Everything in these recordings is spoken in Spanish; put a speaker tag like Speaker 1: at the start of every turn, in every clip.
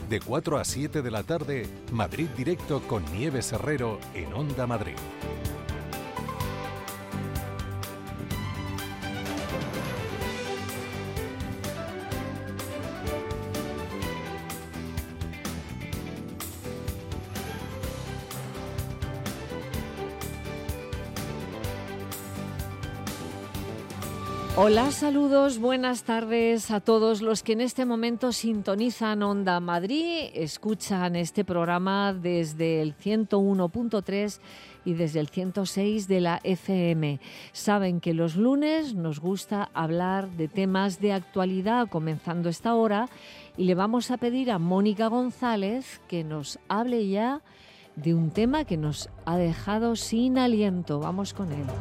Speaker 1: De 4 a 7 de la tarde, Madrid Directo con Nieves Herrero en Onda Madrid.
Speaker 2: Hola, saludos, buenas tardes a todos los que en este momento sintonizan Onda Madrid, escuchan este programa desde el 101.3 y desde el 106 de la FM. Saben que los lunes nos gusta hablar de temas de actualidad comenzando esta hora y le vamos a pedir a Mónica González que nos hable ya de un tema que nos ha dejado sin aliento. Vamos con él.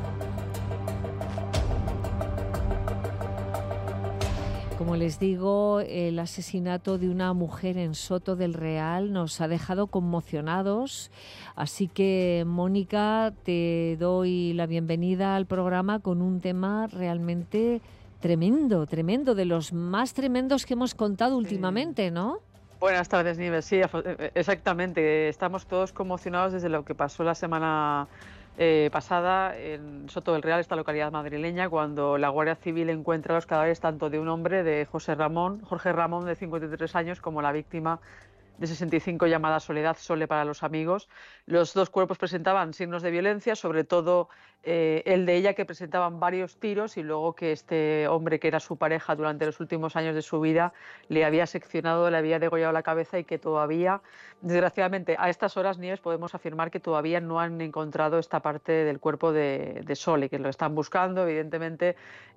Speaker 2: Como les digo, el asesinato de una mujer en Soto del Real nos ha dejado conmocionados. Así que, Mónica, te doy la bienvenida al programa con un tema realmente tremendo, de los más tremendos que hemos contado últimamente, ¿no?
Speaker 3: Buenas tardes, Nieves. Sí, exactamente. Estamos todos conmocionados desde lo que pasó la semana pasada en Soto del Real, esta localidad madrileña, cuando la Guardia Civil encuentra los cadáveres tanto de un hombre, de Jorge Ramón, de 53 años, como la víctima de 65 llamada Soledad, Sole para los amigos. Los dos cuerpos presentaban signos de violencia, sobre todo el de ella, que presentaban varios tiros, y luego que este hombre, que era su pareja durante los últimos años de su vida, le había seccionado, le había degollado la cabeza, y que todavía, desgraciadamente, a estas horas, Nieves, podemos afirmar que todavía no han encontrado esta parte del cuerpo de Sole, que lo están buscando, evidentemente.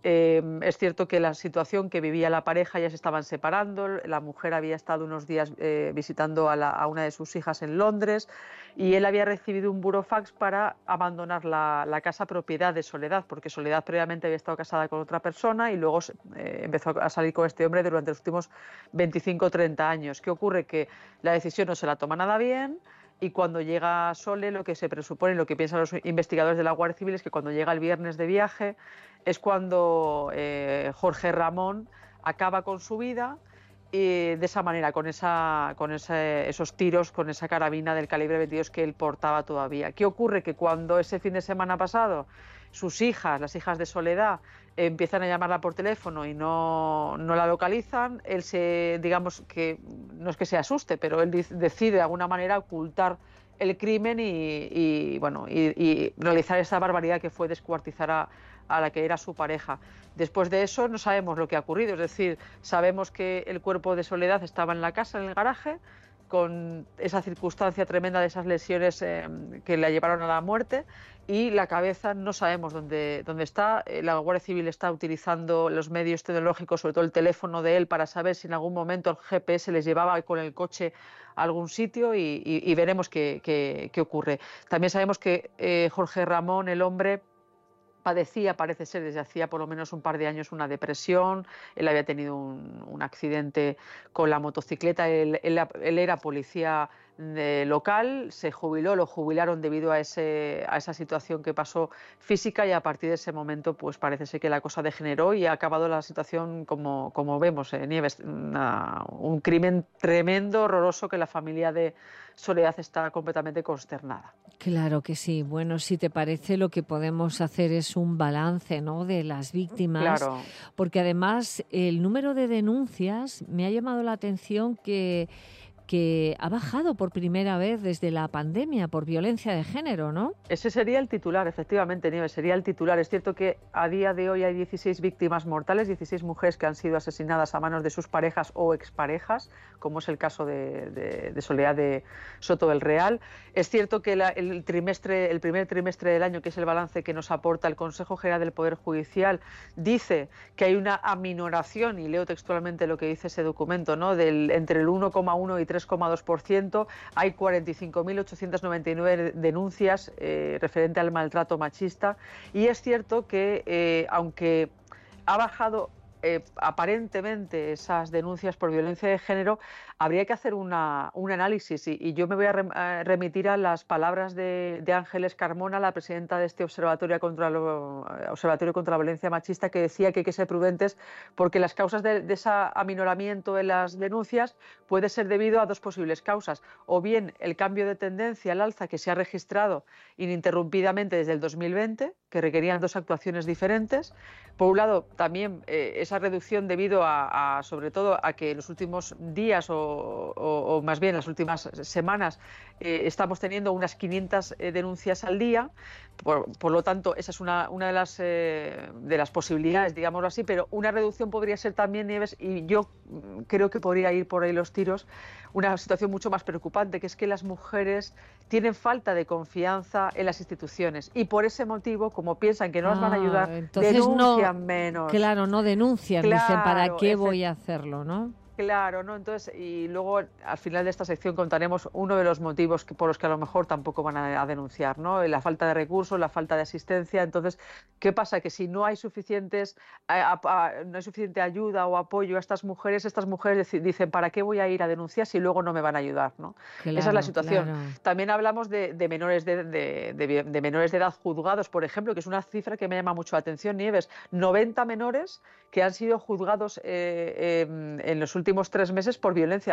Speaker 3: Es cierto que la situación que vivía la pareja, ya se estaban separando, la mujer había estado unos días visitando a una de sus hijas en Londres, y él había recibido un burofax para abandonar la casa propiedad de Soledad, porque Soledad previamente había estado casada con otra persona y luego empezó a salir con este hombre durante los últimos 25 o 30 años. ¿Qué ocurre? Que la decisión no se la toma nada bien, y cuando llega Sole, lo que se presupone, lo que piensan los investigadores de la Guardia Civil, es que cuando llega el viernes de viaje es cuando Jorge Ramón acaba con su vida, y de esa manera, con esos tiros, con esa carabina del calibre 22 que él portaba todavía. ¿Qué ocurre? Que cuando ese fin de semana pasado sus hijas, las hijas de Soledad, empiezan a llamarla por teléfono y no la localizan, él digamos que no es que se asuste, pero él decide de alguna manera ocultar el crimen y realizar esa barbaridad que fue descuartizar a la que era su pareja. Después de eso no sabemos lo que ha ocurrido, es decir, sabemos que el cuerpo de Soledad estaba en la casa, en el garaje, con esa circunstancia tremenda de esas lesiones que la llevaron a la muerte, y la cabeza no sabemos dónde está. La Guardia Civil está utilizando los medios tecnológicos, sobre todo el teléfono de él, para saber si en algún momento el GPS les llevaba con el coche a algún sitio, y veremos qué ocurre. También sabemos que Jorge Ramón, el hombre, padecía, parece ser, desde hacía por lo menos un par de años una depresión. Él había tenido un accidente con la motocicleta. Él era policía local, se jubiló, lo jubilaron debido a esa situación que pasó física, y a partir de ese momento pues parece ser que la cosa degeneró y ha acabado la situación como vemos, Nieves, un crimen tremendo, horroroso, que la familia de Soledad está completamente consternada.
Speaker 2: Claro que sí. Bueno, si te parece, lo que podemos hacer es un balance, ¿no?, de las víctimas,
Speaker 3: Claro.
Speaker 2: Porque además el número de denuncias me ha llamado la atención que ha bajado por primera vez desde la pandemia por violencia de género, ¿no?
Speaker 3: Ese sería el titular, efectivamente, Nieves, sería el titular. Es cierto que a día de hoy hay 16 víctimas mortales, 16 mujeres que han sido asesinadas a manos de sus parejas o exparejas, como es el caso de Soledad de Soto del Real. Es cierto que el primer trimestre del año, que es el balance que nos aporta el Consejo General del Poder Judicial, dice que hay una aminoración, y leo textualmente lo que dice ese documento, ¿no?, entre el 1,1 y 3,2%, hay 45.899 denuncias referente al maltrato machista, y es cierto que aunque ha bajado aparentemente esas denuncias por violencia de género, habría que hacer un análisis y yo me voy a remitir a las palabras de Ángeles Carmona, la presidenta de este Observatorio contra la Violencia Machista, que decía que hay que ser prudentes porque las causas de ese aminoramiento en las denuncias puede ser debido a dos posibles causas, o bien el cambio de tendencia al alza que se ha registrado ininterrumpidamente desde el 2020, que requerían dos actuaciones diferentes. Por un lado, también esa reducción debido sobre todo a que en los últimos días o más bien las últimas semanas estamos teniendo unas 500 denuncias al día. Por lo tanto, esa es una de las posibilidades, digámoslo así, pero una reducción podría ser también, Nieves, y yo creo que podría ir por ahí los tiros, una situación mucho más preocupante, que es que las mujeres tienen falta de confianza en las instituciones y por ese motivo, como piensan que no las van a ayudar, denuncian menos.
Speaker 2: Claro, no denuncian,
Speaker 3: claro,
Speaker 2: dicen, ¿para qué voy a hacerlo, no?
Speaker 3: Claro, ¿no? Entonces, y luego al final de esta sección contaremos uno de los motivos por los que a lo mejor tampoco van a denunciar, ¿no? La falta de recursos, la falta de asistencia. Entonces, ¿qué pasa? Que si no hay suficiente ayuda o apoyo a estas mujeres dicen, ¿para qué voy a ir a denunciar si luego no me van a ayudar, ¿no?
Speaker 2: Claro,
Speaker 3: esa es la situación.
Speaker 2: Claro.
Speaker 3: También hablamos de menores de menores de edad juzgados, por ejemplo, que es una cifra que me llama mucho la atención, Nieves. 90 menores que han sido juzgados en los últimos 3 meses por violencia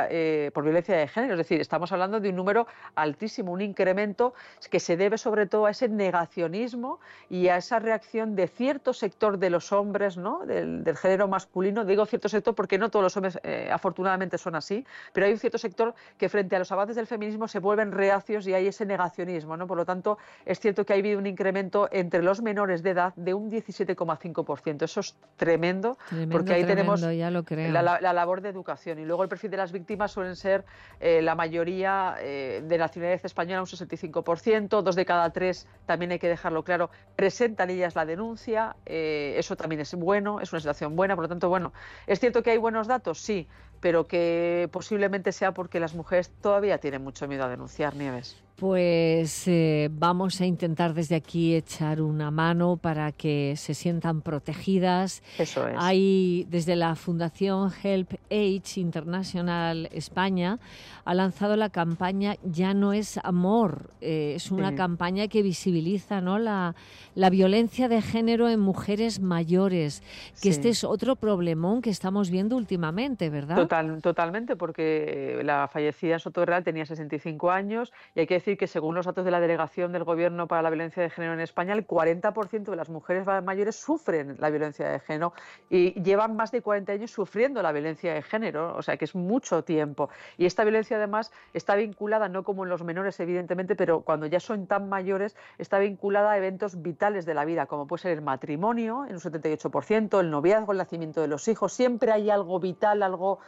Speaker 3: de género. Es decir, estamos hablando de un número altísimo, un incremento que se debe sobre todo a ese negacionismo y a esa reacción de cierto sector de los hombres, ¿no? del género masculino. Digo cierto sector porque no todos los hombres afortunadamente son así, pero hay un cierto sector que frente a los avances del feminismo se vuelven reacios y hay ese negacionismo, ¿no? Por lo tanto, es cierto que ha habido un incremento entre los menores de edad de un 17,5%. Eso es tremendo, porque ahí tenemos
Speaker 2: ya lo creo.
Speaker 3: la labor de educación. Y luego el perfil de las víctimas suelen ser la mayoría de nacionalidad española, un 65%, 2 de cada 3, también hay que dejarlo claro, presentan ellas la denuncia. Eso también es bueno, es una situación buena. Por lo tanto, bueno, ¿es cierto que hay buenos datos? Sí, pero que posiblemente sea porque las mujeres todavía tienen mucho miedo a denunciar, Nieves.
Speaker 2: Pues vamos a intentar desde aquí echar una mano para que se sientan protegidas.
Speaker 3: Eso es.
Speaker 2: Hay, desde la Fundación Help Age International España, ha lanzado la campaña Ya no es amor. Es una campaña que visibiliza, ¿no?, la violencia de género en mujeres mayores, que este es otro problemón que estamos viendo últimamente, ¿verdad?
Speaker 3: Totalmente, porque la fallecida en Soto del Real tenía 65 años y hay que decir que según los datos de la Delegación del Gobierno para la Violencia de Género en España, el 40% de las mujeres mayores sufren la violencia de género y llevan más de 40 años sufriendo la violencia de género, o sea que es mucho tiempo. Y esta violencia además está vinculada, no como en los menores evidentemente, pero cuando ya son tan mayores, está vinculada a eventos vitales de la vida, como puede ser el matrimonio, en un 78%, el noviazgo, el nacimiento de los hijos. Siempre hay algo vital, algo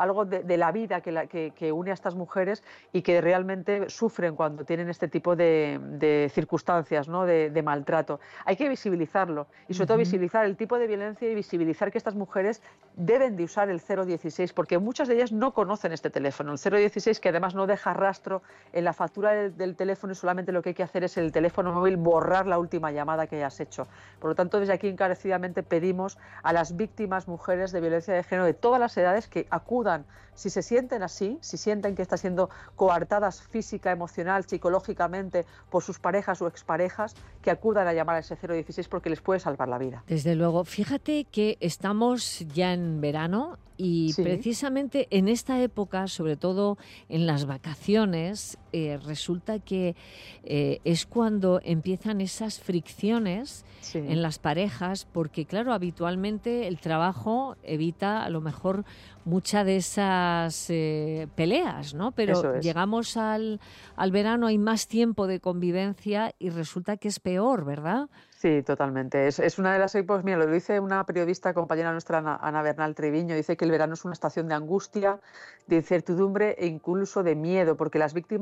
Speaker 3: de la vida que une a estas mujeres y que realmente sufren cuando tienen este tipo de circunstancias, ¿no?, de maltrato. Hay que visibilizarlo y sobre todo visibilizar el tipo de violencia y visibilizar que estas mujeres deben de usar el 016 porque muchas de ellas no conocen este teléfono. El 016, que además no deja rastro en la factura del teléfono, y solamente lo que hay que hacer es el teléfono móvil borrar la última llamada que hayas hecho. Por lo tanto, desde aquí encarecidamente pedimos a las víctimas mujeres de violencia de género de todas las edades que acudan, si se sienten así, si sienten que están siendo coartadas física, emocional, psicológicamente por sus parejas o exparejas, que acudan a llamar a ese 016 porque les puede salvar la vida.
Speaker 2: Desde luego. Fíjate que estamos ya en verano y precisamente en esta época, sobre todo en las vacaciones, resulta que es cuando empiezan esas fricciones en las parejas, porque claro, habitualmente el trabajo evita a lo mejor muchas de esas peleas, ¿no? Pero llegamos al verano, hay más tiempo de convivencia y resulta que es peor, ¿verdad?
Speaker 3: Sí, totalmente. Es una de las épocas, mira, lo dice una periodista, compañera nuestra, Ana Bernal Treviño, dice que el verano es una estación de angustia, de incertidumbre e incluso de miedo, porque las víctimas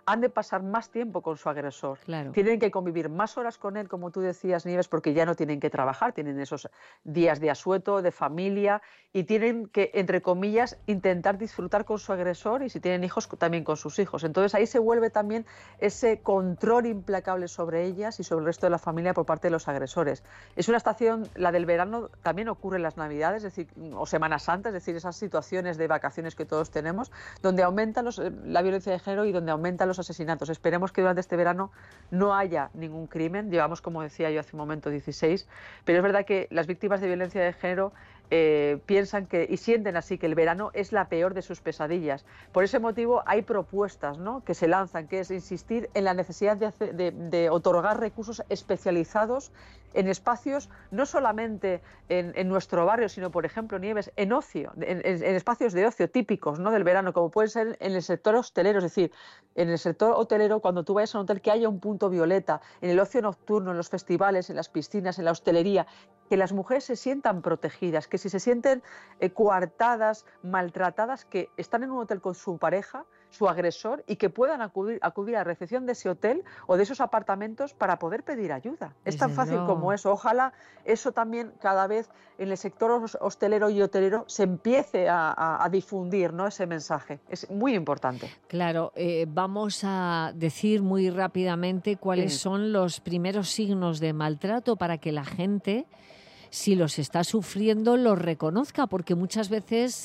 Speaker 3: han de pasar más tiempo con su agresor.
Speaker 2: Claro.
Speaker 3: Tienen que convivir más horas con él, como tú decías, Nieves, porque ya no tienen que trabajar, tienen esos días de asueto, de familia, y tienen que, entre comillas, intentar disfrutar con su agresor y si tienen hijos, también con sus hijos. Entonces ahí se vuelve también ese control implacable sobre ellas y sobre el resto de la familia por parte de los agresores. Es una estación, la del verano, también ocurre en las Navidades, es decir, o Semana Santa, es decir, esas situaciones de vacaciones que todos tenemos, donde aumenta la violencia de género y donde aumentan los asesinatos. Esperemos que durante este verano no haya ningún crimen. Llevamos, como decía yo hace un momento, 16, pero es verdad que las víctimas de violencia de género piensan y sienten así que el verano es la peor de sus pesadillas. Por ese motivo hay propuestas, ¿no?, que se lanzan, que es insistir en la necesidad de otorgar recursos especializados en espacios, no solamente en nuestro barrio, sino, por ejemplo, Nieves, en ocio, en espacios de ocio típicos, ¿no?, del verano, como puede ser en el sector hostelero, es decir, en el sector hotelero, cuando tú vayas a un hotel, que haya un punto violeta, en el ocio nocturno, en los festivales, en las piscinas, en la hostelería, que las mujeres se sientan protegidas, que si se sienten coartadas, maltratadas, que están en un hotel con su pareja, su agresor, y que puedan acudir a la recepción de ese hotel o de esos apartamentos para poder pedir ayuda. Es tan fácil como eso. Ojalá eso también cada vez en el sector hostelero y hotelero se empiece a difundir, ¿no?, ese mensaje. Es muy importante.
Speaker 2: Claro, vamos a decir muy rápidamente cuáles son los primeros signos de maltrato para que la gente, si los está sufriendo, los reconozca, porque muchas veces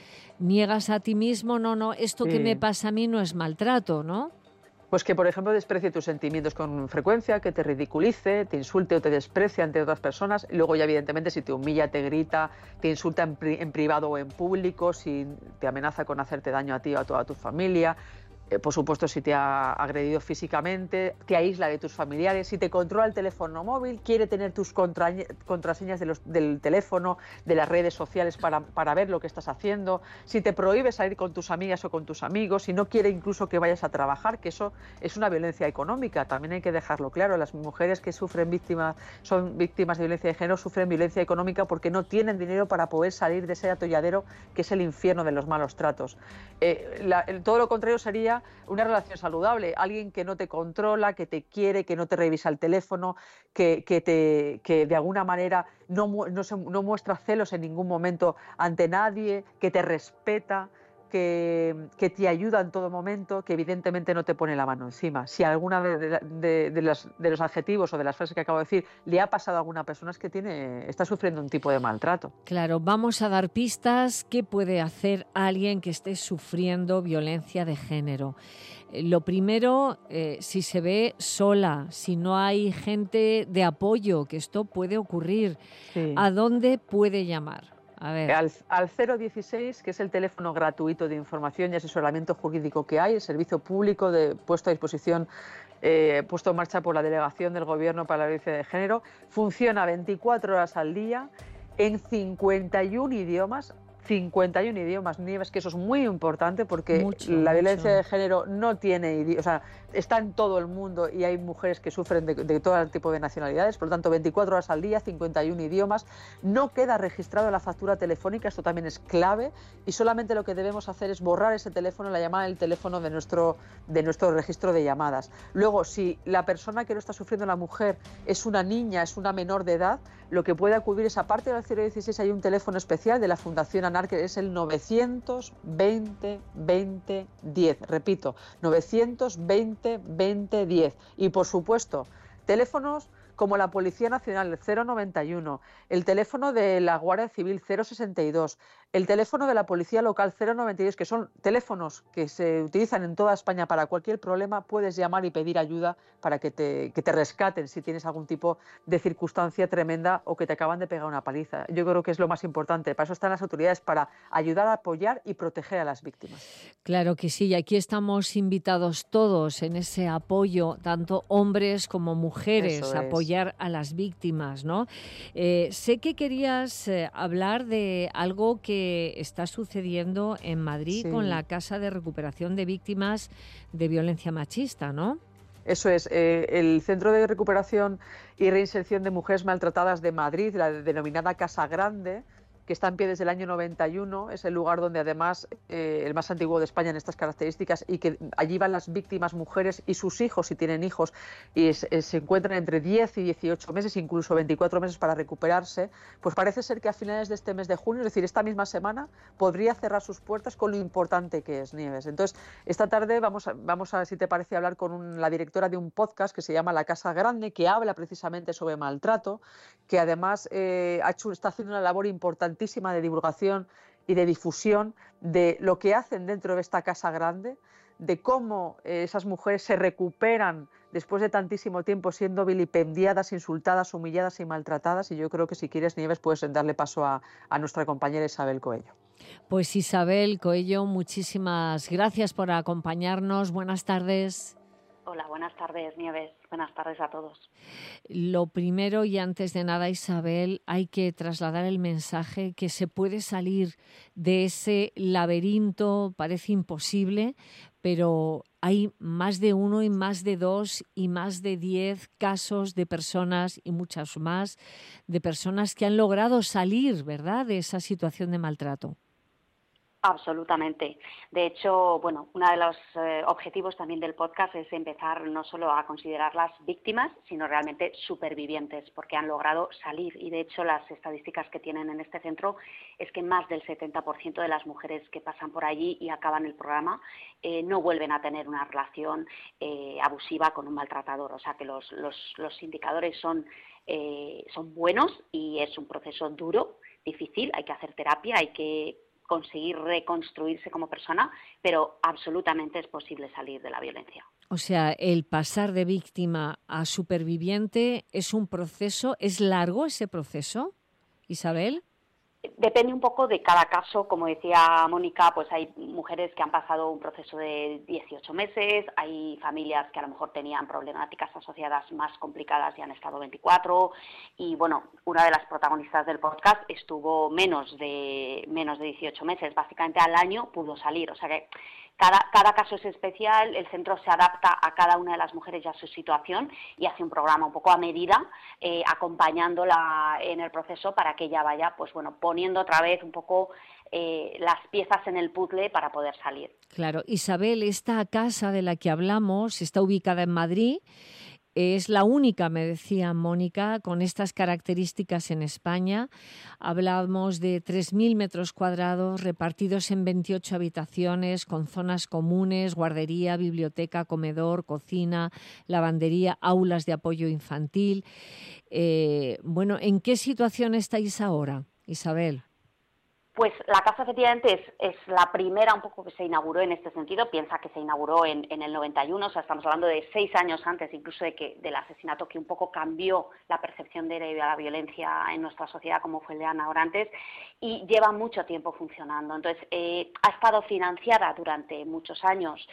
Speaker 2: niegas a ti mismo, no, esto que me pasa a mí no es maltrato, ¿no?
Speaker 3: Pues que, por ejemplo, desprecie tus sentimientos con frecuencia, que te ridiculice, te insulte o te desprecie ante otras personas. Y luego ya, evidentemente, si te humilla, te grita, te insulta en privado o en público, si te amenaza con hacerte daño a ti o a toda tu familia. Por supuesto, si te ha agredido físicamente, te aísla de tus familiares, si te controla el teléfono móvil, quiere tener tus contraseñas del teléfono, de las redes sociales para ver lo que estás haciendo, si te prohíbe salir con tus amigas o con tus amigos, si no quiere incluso que vayas a trabajar, que eso es una violencia económica, también hay que dejarlo claro. Las mujeres que son víctimas de violencia de género sufren violencia económica porque no tienen dinero para poder salir de ese atolladero que es el infierno de los malos tratos. Todo lo contrario sería una relación saludable, alguien que no te controla, que te quiere, que no te revisa el teléfono, que de alguna manera no muestra celos en ningún momento ante nadie, que te respeta, que te ayuda en todo momento, que evidentemente no te pone la mano encima. Si alguna de los adjetivos o de las frases que acabo de decir le ha pasado a alguna persona, es que está sufriendo un tipo de maltrato.
Speaker 2: Claro, vamos a dar pistas. ¿Qué puede hacer alguien que esté sufriendo violencia de género? Lo primero, si se ve sola, si no hay gente de apoyo, que esto puede ocurrir, ¿a dónde puede llamar? A ver.
Speaker 3: Al 016, que es el teléfono gratuito de información y asesoramiento jurídico que hay, el servicio público puesto a disposición, puesto en marcha por la Delegación del Gobierno para la Violencia de Género, funciona 24 horas al día en 51 idiomas. 51 idiomas, Nieves, que eso es muy importante porque la violencia de género no tiene, o sea, está en todo el mundo y hay mujeres que sufren de todo tipo de nacionalidades, por lo tanto 24 horas al día, 51 idiomas, no queda registrado en la factura telefónica, esto también es clave, y solamente lo que debemos hacer es borrar ese teléfono, la llamada del teléfono de nuestro registro de llamadas. Luego, si la persona que lo está sufriendo, la mujer, es una niña, es una menor de edad, lo que puede acudir es, aparte del 016, hay un teléfono especial de la Fundación ANAR, que es el 920 20 10. Repito, 920 20 10. Y, por supuesto, teléfonos como la Policía Nacional, el 091, el teléfono de la Guardia Civil, 062, el teléfono de la Policía Local, 092, que son teléfonos que se utilizan en toda España para cualquier problema. Puedes llamar y pedir ayuda para que te rescaten si tienes algún tipo de circunstancia tremenda o que te acaban de pegar una paliza. Yo creo que es lo más importante. Para eso están las autoridades, para ayudar, apoyar y proteger a las víctimas.
Speaker 2: Claro que sí, y aquí estamos invitados todos en ese apoyo, tanto hombres como mujeres, apoyar a las víctimas, ¿no? Sé que querías hablar de algo que está sucediendo en Madrid con la Casa de Recuperación de Víctimas de Violencia Machista, ¿no?
Speaker 3: Eso es, el Centro de Recuperación y Reinserción de Mujeres Maltratadas de Madrid, la denominada Casa Grande, que está en pie desde el año 91, es el lugar donde además el más antiguo de España en estas características, y que allí van las víctimas mujeres y sus hijos, si tienen hijos, y se encuentran entre 10 y 18 meses, incluso 24 meses para recuperarse. Pues parece ser que a finales de este mes de junio, es decir, esta misma semana, podría cerrar sus puertas, con lo importante que es, Nieves. Entonces, esta tarde vamos a, si te parece, hablar con la directora de un podcast que se llama La Casa Grande, que habla precisamente sobre maltrato, que además está haciendo una labor importantísima de divulgación y de difusión de lo que hacen dentro de esta Casa Grande, de cómo esas mujeres se recuperan después de tantísimo tiempo siendo vilipendiadas, insultadas, humilladas y maltratadas. Y yo creo que, si quieres, Nieves, puedes darle paso a nuestra compañera Isabel Coello.
Speaker 2: Pues Isabel Coello, muchísimas gracias por acompañarnos. Buenas tardes.
Speaker 4: Hola, buenas tardes, Nieves. Buenas tardes a todos.
Speaker 2: Lo primero y antes de nada, Isabel, hay que trasladar el mensaje que se puede salir de ese laberinto, parece imposible, pero hay más de uno y más de dos y más de 10 casos de personas, y muchas más, de personas que han logrado salir, ¿verdad?, de esa situación de maltrato.
Speaker 4: Absolutamente. De hecho, bueno, uno de los objetivos también del podcast es empezar no solo a considerarlas víctimas, sino realmente supervivientes, porque han logrado salir. Y de hecho, las estadísticas que tienen en este centro es que más del 70% de las mujeres que pasan por allí y acaban el programa no vuelven a tener una relación abusiva con un maltratador. O sea que los indicadores son buenos, y es un proceso duro, difícil. Hay que hacer terapia, hay que conseguir reconstruirse como persona, pero absolutamente es posible salir de la violencia.
Speaker 2: O sea, el pasar de víctima a superviviente es un proceso. ¿Es largo ese proceso, Isabel?
Speaker 4: Depende un poco de cada caso. Como decía Mónica, pues hay mujeres que han pasado un proceso de 18 meses, hay familias que a lo mejor tenían problemáticas asociadas más complicadas y han estado 24, y bueno, una de las protagonistas del podcast estuvo menos de 18 meses, básicamente al año pudo salir. O sea que cada caso es especial, el centro se adapta a cada una de las mujeres y a su situación, y hace un programa un poco a medida, acompañándola en el proceso para que ella vaya, pues bueno, poniendo otra vez un poco las piezas en el puzzle para poder salir.
Speaker 2: Claro. Isabel, esta casa de la que hablamos está ubicada en Madrid. Es la única, me decía Mónica, con estas características en España. Hablamos de 3.000 metros cuadrados repartidos en 28 habitaciones, con zonas comunes, guardería, biblioteca, comedor, cocina, lavandería, aulas de apoyo infantil. Bueno, ¿en qué situación estáis ahora, Isabel?
Speaker 4: Pues la casa efectivamente es la primera un poco que se inauguró en este sentido. Piensa que se inauguró en el 91, o sea, estamos hablando de 6 años antes incluso del asesinato, que un poco cambió la percepción de la violencia en nuestra sociedad, como fue el de Ana Orantes, y lleva mucho tiempo funcionando. Entonces, ha estado financiada durante muchos años.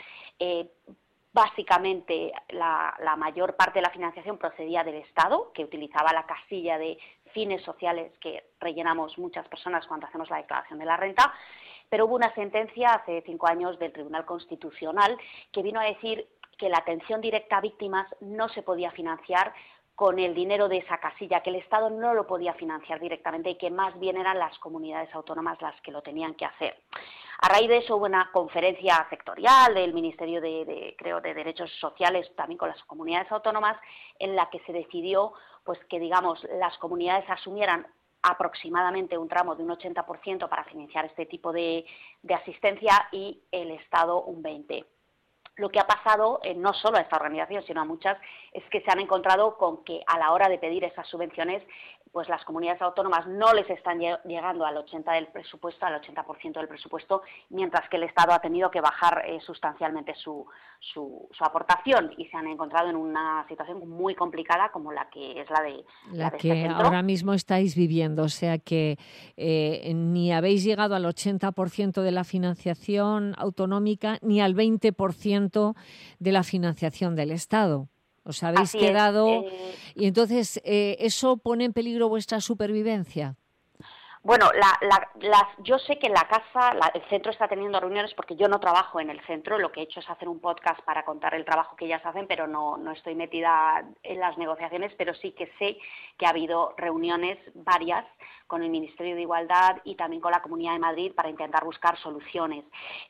Speaker 4: Básicamente, la mayor parte de la financiación procedía del Estado, que utilizaba la casilla de fines sociales que rellenamos muchas personas cuando hacemos la declaración de la renta, pero hubo una sentencia hace 5 años del Tribunal Constitucional que vino a decir que la atención directa a víctimas no se podía financiar con el dinero de esa casilla, que el Estado no lo podía financiar directamente y que más bien eran las comunidades autónomas las que lo tenían que hacer. A raíz de eso hubo una conferencia sectorial del Ministerio de Derechos Sociales, también con las comunidades autónomas, en la que se decidió pues que, digamos, las comunidades asumieran aproximadamente un tramo de un 80% para financiar este tipo de asistencia, y el Estado un 20%. Lo que ha pasado, no solo a esta organización, sino a muchas, es que se han encontrado con que a la hora de pedir esas subvenciones, pues las comunidades autónomas no les están llegando al 80% del presupuesto, mientras que el Estado ha tenido que bajar sustancialmente su aportación, y se han encontrado en una situación muy complicada como la que es la de
Speaker 2: que
Speaker 4: este centro.
Speaker 2: Ahora mismo estáis viviendo. O sea que ni habéis llegado al 80% de la financiación autonómica ni al 20% de la financiación del Estado. Os habéis quedado. Y entonces, ¿eso pone en peligro vuestra supervivencia?
Speaker 4: Bueno, yo sé que la casa, el centro está teniendo reuniones, porque yo no trabajo en el centro. Lo que he hecho es hacer un podcast para contar el trabajo que ellas hacen, pero no estoy metida en las negociaciones, pero sí que sé que ha habido reuniones varias con el Ministerio de Igualdad y también con la Comunidad de Madrid para intentar buscar soluciones.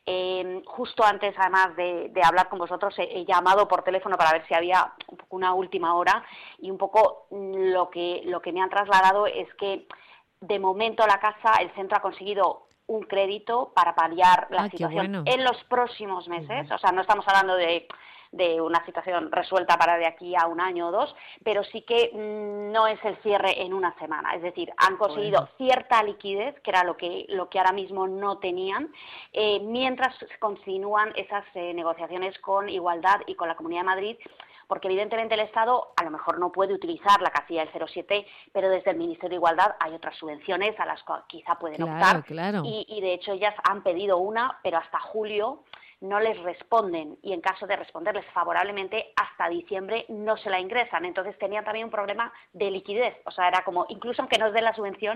Speaker 4: Justo antes, además de hablar con vosotros, he llamado por teléfono para ver si había un poco una última hora, y un poco lo que me han trasladado es que de momento el centro ha conseguido un crédito para paliar la situación en los próximos meses. O sea, no estamos hablando de una situación resuelta para de aquí a un año o dos, pero sí que no es el cierre en una semana. Es decir, han conseguido cierta liquidez, que era lo que ahora mismo no tenían, mientras continúan esas negociaciones con Igualdad y con la Comunidad de Madrid, porque evidentemente el Estado a lo mejor no puede utilizar la casilla del 0,7, pero desde el Ministerio de Igualdad hay otras subvenciones a las que quizá pueden optar.
Speaker 2: Claro.
Speaker 4: Y de hecho ellas han pedido una, pero hasta julio no les responden, y en caso de responderles favorablemente, hasta diciembre no se la ingresan. Entonces tenían también un problema de liquidez. O sea, era como, incluso aunque nos den la subvención,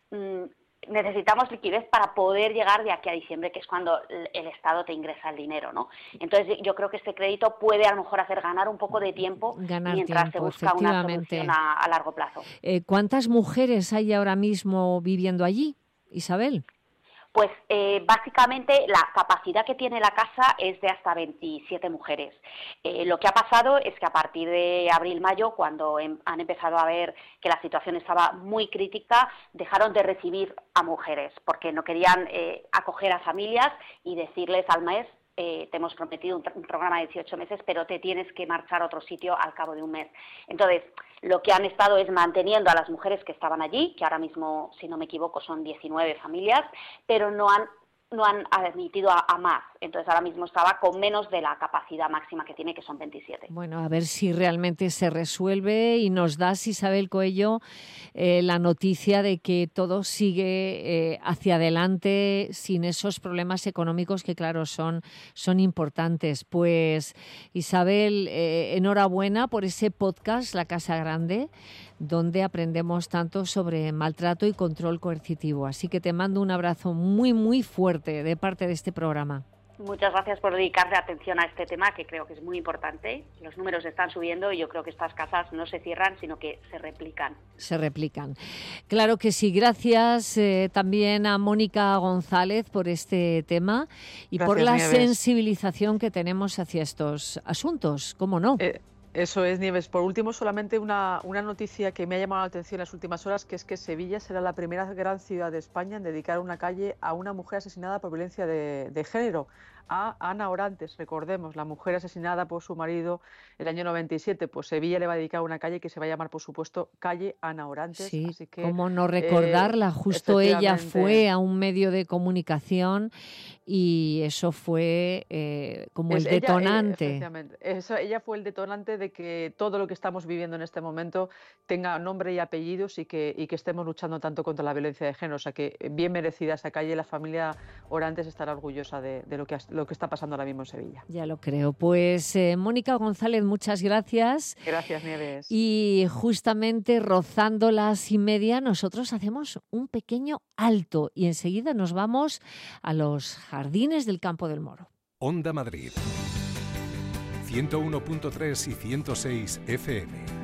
Speaker 4: necesitamos liquidez para poder llegar de aquí a diciembre, que es cuando el Estado te ingresa el dinero, ¿no? Entonces yo creo que este crédito puede a lo mejor hacer ganar un poco de tiempo mientras se busca una solución a largo plazo.
Speaker 2: ¿Cuántas mujeres hay ahora mismo viviendo allí, Isabel?
Speaker 4: Pues básicamente la capacidad que tiene la casa es de hasta 27 mujeres. Lo que ha pasado es que a partir de abril-mayo, cuando han empezado a ver que la situación estaba muy crítica, dejaron de recibir a mujeres porque no querían acoger a familias y decirles al mes: te hemos prometido un programa de 18 meses, pero te tienes que marchar a otro sitio al cabo de un mes. Entonces, lo que han estado es manteniendo a las mujeres que estaban allí, que ahora mismo, si no me equivoco, son 19 familias, pero no han admitido a más. Entonces ahora mismo estaba con menos de la capacidad máxima que tiene, que son 27.
Speaker 2: Bueno, a ver si realmente se resuelve y nos das, Isabel Coello, la noticia de que todo sigue hacia adelante sin esos problemas económicos que, claro, son importantes. Pues, Isabel, enhorabuena por ese podcast, La Casa Grande, donde aprendemos tanto sobre maltrato y control coercitivo. Así que te mando un abrazo muy, muy fuerte de parte de este programa.
Speaker 4: Muchas gracias por dedicarle atención a este tema, que creo que es muy importante. Los números están subiendo y yo creo que estas casas no se cierran, sino que se replican.
Speaker 2: Se replican. Claro que sí. Gracias también a Mónica González por este tema y por la sensibilización que tenemos hacia estos asuntos. ¿Cómo no?
Speaker 3: Eso es, Nieves. Por último, solamente una noticia que me ha llamado la atención en las últimas horas, que es que Sevilla será la primera gran ciudad de España en dedicar una calle a una mujer asesinada por violencia de género, a Ana Orantes. Recordemos, la mujer asesinada por su marido el año 97. Pues Sevilla le va a dedicar una calle que se va a llamar, por supuesto, calle Ana Orantes.
Speaker 2: Sí,
Speaker 3: así que,
Speaker 2: cómo no recordarla. Justo ella fue a un medio de comunicación y eso fue como el detonante.
Speaker 3: Ella fue el detonante de que todo lo que estamos viviendo en este momento tenga nombre y apellidos y que estemos luchando tanto contra la violencia de género. O sea que bien merecida esa calle. La familia Orantes estará orgullosa de lo que está pasando ahora mismo en Sevilla.
Speaker 2: Ya lo creo. Pues Mónica González, muchas gracias.
Speaker 3: Gracias, Nieves.
Speaker 2: Y justamente rozando las 1:30, nosotros hacemos un pequeño alto y enseguida nos vamos a los jardines del Campo del Moro.
Speaker 1: Onda Madrid, 101.3 y 106 FM.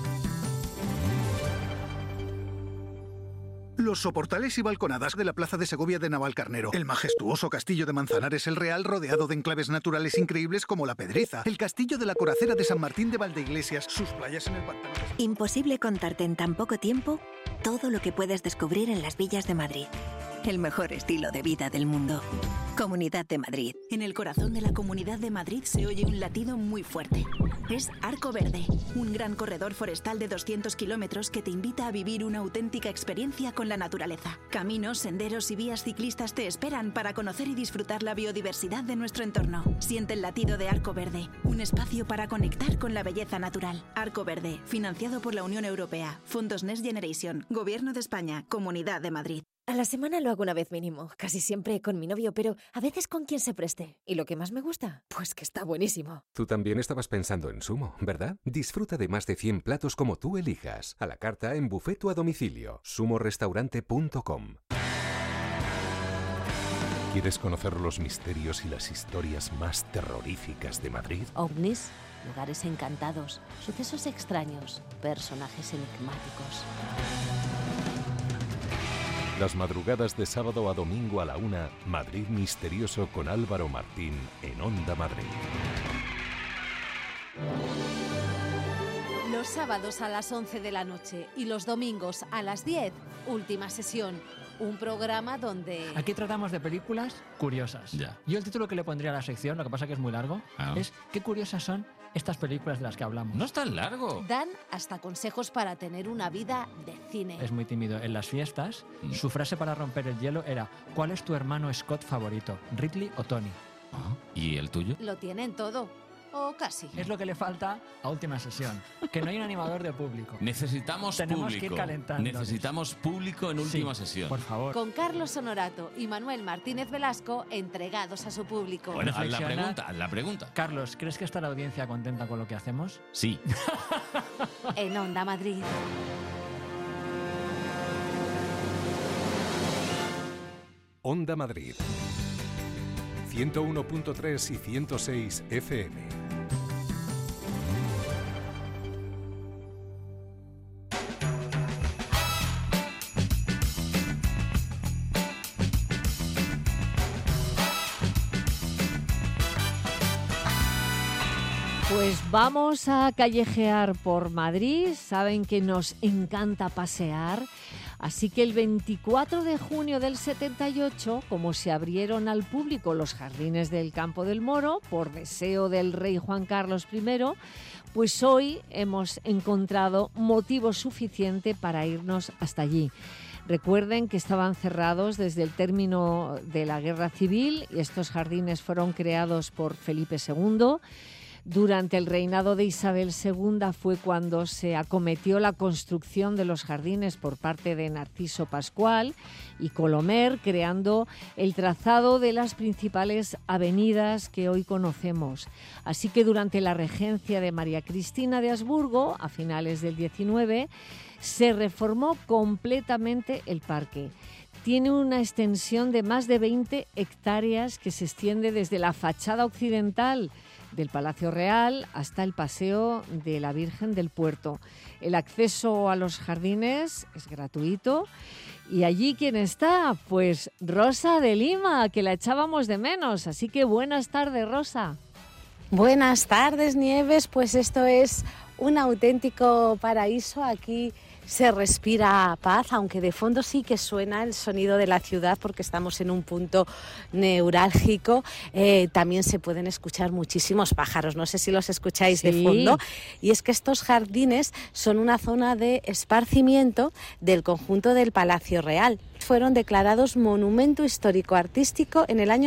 Speaker 5: Los soportales y balconadas de la Plaza de Segovia de Navalcarnero, el majestuoso castillo de Manzanares el Real, rodeado de enclaves naturales increíbles como La Pedreza, el castillo de la Coracera de San Martín de Valdeiglesias, sus playas en el pantano.
Speaker 6: Imposible contarte en tan poco tiempo todo lo que puedes descubrir en las villas de Madrid. El mejor estilo de vida del mundo. Comunidad de Madrid.
Speaker 7: En el corazón de la Comunidad de Madrid se oye un latido muy fuerte. Es Arco Verde, un gran corredor forestal de 200 kilómetros que te invita a vivir una auténtica experiencia con la naturaleza. Caminos, senderos y vías ciclistas te esperan para conocer y disfrutar la biodiversidad de nuestro entorno. Siente el latido de Arco Verde, un espacio para conectar con la belleza natural. Arco Verde, financiado por la Unión Europea, Fondos Next Generation, Gobierno de España, Comunidad de Madrid.
Speaker 8: A la semana lo hago una vez mínimo, casi siempre con mi novio, pero a veces con quien se preste. ¿Y lo que más me gusta? Pues que está buenísimo.
Speaker 1: Tú también estabas pensando en Sumo, ¿verdad? Disfruta de más de 100 platos como tú elijas, a la carta, en buffet o a domicilio. sumorestaurante.com. ¿Quieres conocer los misterios y las historias más terroríficas de Madrid?
Speaker 8: OVNIs, lugares encantados, sucesos extraños, personajes enigmáticos.
Speaker 1: Las madrugadas de sábado a domingo a la 1, Madrid Misterioso con Álvaro Martín en Onda Madrid.
Speaker 9: Los sábados a las 11 de la noche y los domingos a las 10, Última Sesión. Un programa donde...
Speaker 10: Aquí tratamos de películas curiosas.
Speaker 11: Ya.
Speaker 10: Yo el título que le pondría a la sección, lo que pasa que es muy largo, es ¿qué curiosas son estas películas de las que hablamos?
Speaker 11: No es tan largo.
Speaker 9: Dan hasta consejos para tener una vida de cine.
Speaker 10: Es muy tímido. En las fiestas, su frase para romper el hielo era ¿cuál es tu hermano Scott favorito? ¿Ridley o Tony?
Speaker 11: ¿Y el tuyo?
Speaker 9: Lo tienen todo. O casi.
Speaker 10: Es lo que le falta a Última Sesión, que no hay un animador de público.
Speaker 11: Tenemos
Speaker 10: público.
Speaker 11: Que ir
Speaker 10: calentando.
Speaker 11: Necesitamos público en Última Sesión.
Speaker 10: Por favor.
Speaker 9: Con Carlos Honorato y Manuel Martínez Velasco entregados a su público.
Speaker 11: Bueno, haz la pregunta.
Speaker 10: Carlos, ¿crees que está la audiencia contenta con lo que hacemos?
Speaker 11: Sí.
Speaker 9: En Onda Madrid.
Speaker 1: Onda Madrid. 101.3 y 106 FM.
Speaker 2: Pues vamos a callejear por Madrid. Saben que nos encanta pasear. Así que el 24 de junio del 78, como se abrieron al público los jardines del Campo del Moro, por deseo del rey Juan Carlos I, pues hoy hemos encontrado motivo suficiente para irnos hasta allí. Recuerden que estaban cerrados desde el término de la Guerra Civil y estos jardines fueron creados por Felipe II. Durante el reinado de Isabel II fue cuando se acometió la construcción de los jardines por parte de Narciso Pascual y Colomer, creando el trazado de las principales avenidas que hoy conocemos. Así que durante la regencia de María Cristina de Habsburgo, a finales del XIX, se reformó completamente el parque. Tiene una extensión de más de 20 hectáreas que se extiende desde la fachada occidental del Palacio Real hasta el Paseo de la Virgen del Puerto. El acceso a los jardines es gratuito. Y allí, ¿quién está? Pues Rosa de Lima, que la echábamos de menos. Así que buenas tardes, Rosa.
Speaker 12: Buenas tardes, Nieves. Pues esto es un auténtico paraíso. Aquí se respira paz, aunque de fondo sí que suena el sonido de la ciudad porque estamos en un punto neurálgico. También se pueden escuchar muchísimos pájaros, no sé si los escucháis de fondo. Y es que estos jardines son una zona de esparcimiento del conjunto del Palacio Real. Fueron declarados Monumento Histórico Artístico en el año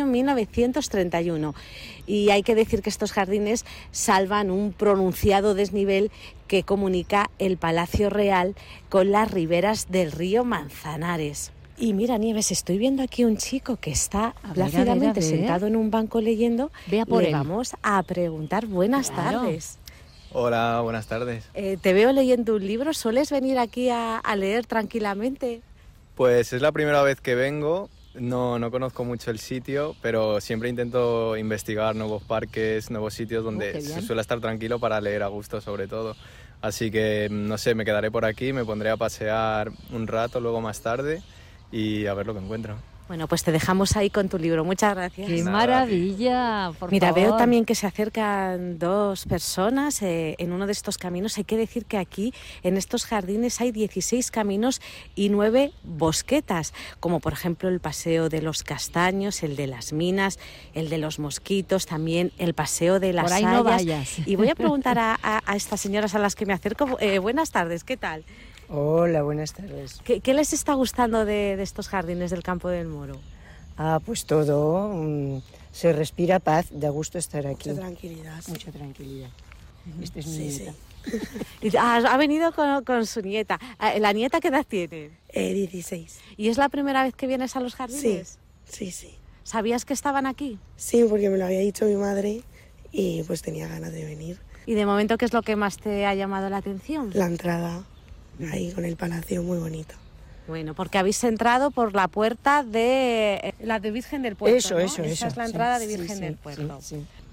Speaker 12: 1931 y hay que decir que estos jardines salvan un pronunciado desnivel que comunica el Palacio Real con las riberas del río Manzanares. Y mira, Nieves, estoy viendo aquí un chico que está plácidamente sentado en un banco leyendo.
Speaker 2: Ve a por él.
Speaker 12: Vamos a preguntar buenas tardes.
Speaker 13: Hola, buenas tardes.
Speaker 12: Te veo leyendo un libro. ¿Sueles venir aquí a leer tranquilamente?
Speaker 13: Pues es la primera vez que vengo, no conozco mucho el sitio, pero siempre intento investigar nuevos parques, nuevos sitios donde se suele estar tranquilo para leer a gusto sobre todo. Así que, no sé, me quedaré por aquí, me pondré a pasear un rato luego más tarde y a ver lo que encuentro.
Speaker 12: Bueno, pues te dejamos ahí con tu libro. Muchas gracias.
Speaker 2: ¡Qué maravilla!
Speaker 12: Mira, veo también que se acercan dos personas en uno de estos caminos. Hay que decir que aquí, en estos jardines, hay 16 caminos y 9 bosquetas, como por ejemplo el Paseo de los Castaños, el de las Minas, el de los Mosquitos, también el Paseo de las Sayas.
Speaker 2: No vayas.
Speaker 12: Y voy a preguntar a estas señoras a las que me acerco. Buenas tardes, ¿qué tal?
Speaker 14: Hola, buenas tardes.
Speaker 12: ¿Qué les está gustando de estos jardines del Campo del Moro?
Speaker 14: Pues todo, se respira paz, da gusto estar aquí.
Speaker 12: Mucha tranquilidad.
Speaker 14: Mucha tranquilidad. Esta es mi nieta.
Speaker 12: Sí. Ha venido con su nieta. ¿La nieta qué edad tiene?
Speaker 15: 16.
Speaker 12: ¿Y es la primera vez que vienes a los jardines?
Speaker 15: Sí.
Speaker 12: ¿Sabías que estaban aquí?
Speaker 15: Sí, porque me lo había dicho mi madre y pues tenía ganas de venir.
Speaker 12: ¿Y de momento qué es lo que más te ha llamado la atención?
Speaker 15: La entrada. Ahí con el palacio, muy bonito.
Speaker 12: Bueno, porque habéis entrado por la puerta de la de Virgen del Puerto,
Speaker 14: Eso.
Speaker 12: Esa es la entrada de Virgen del Puerto.
Speaker 14: Sí.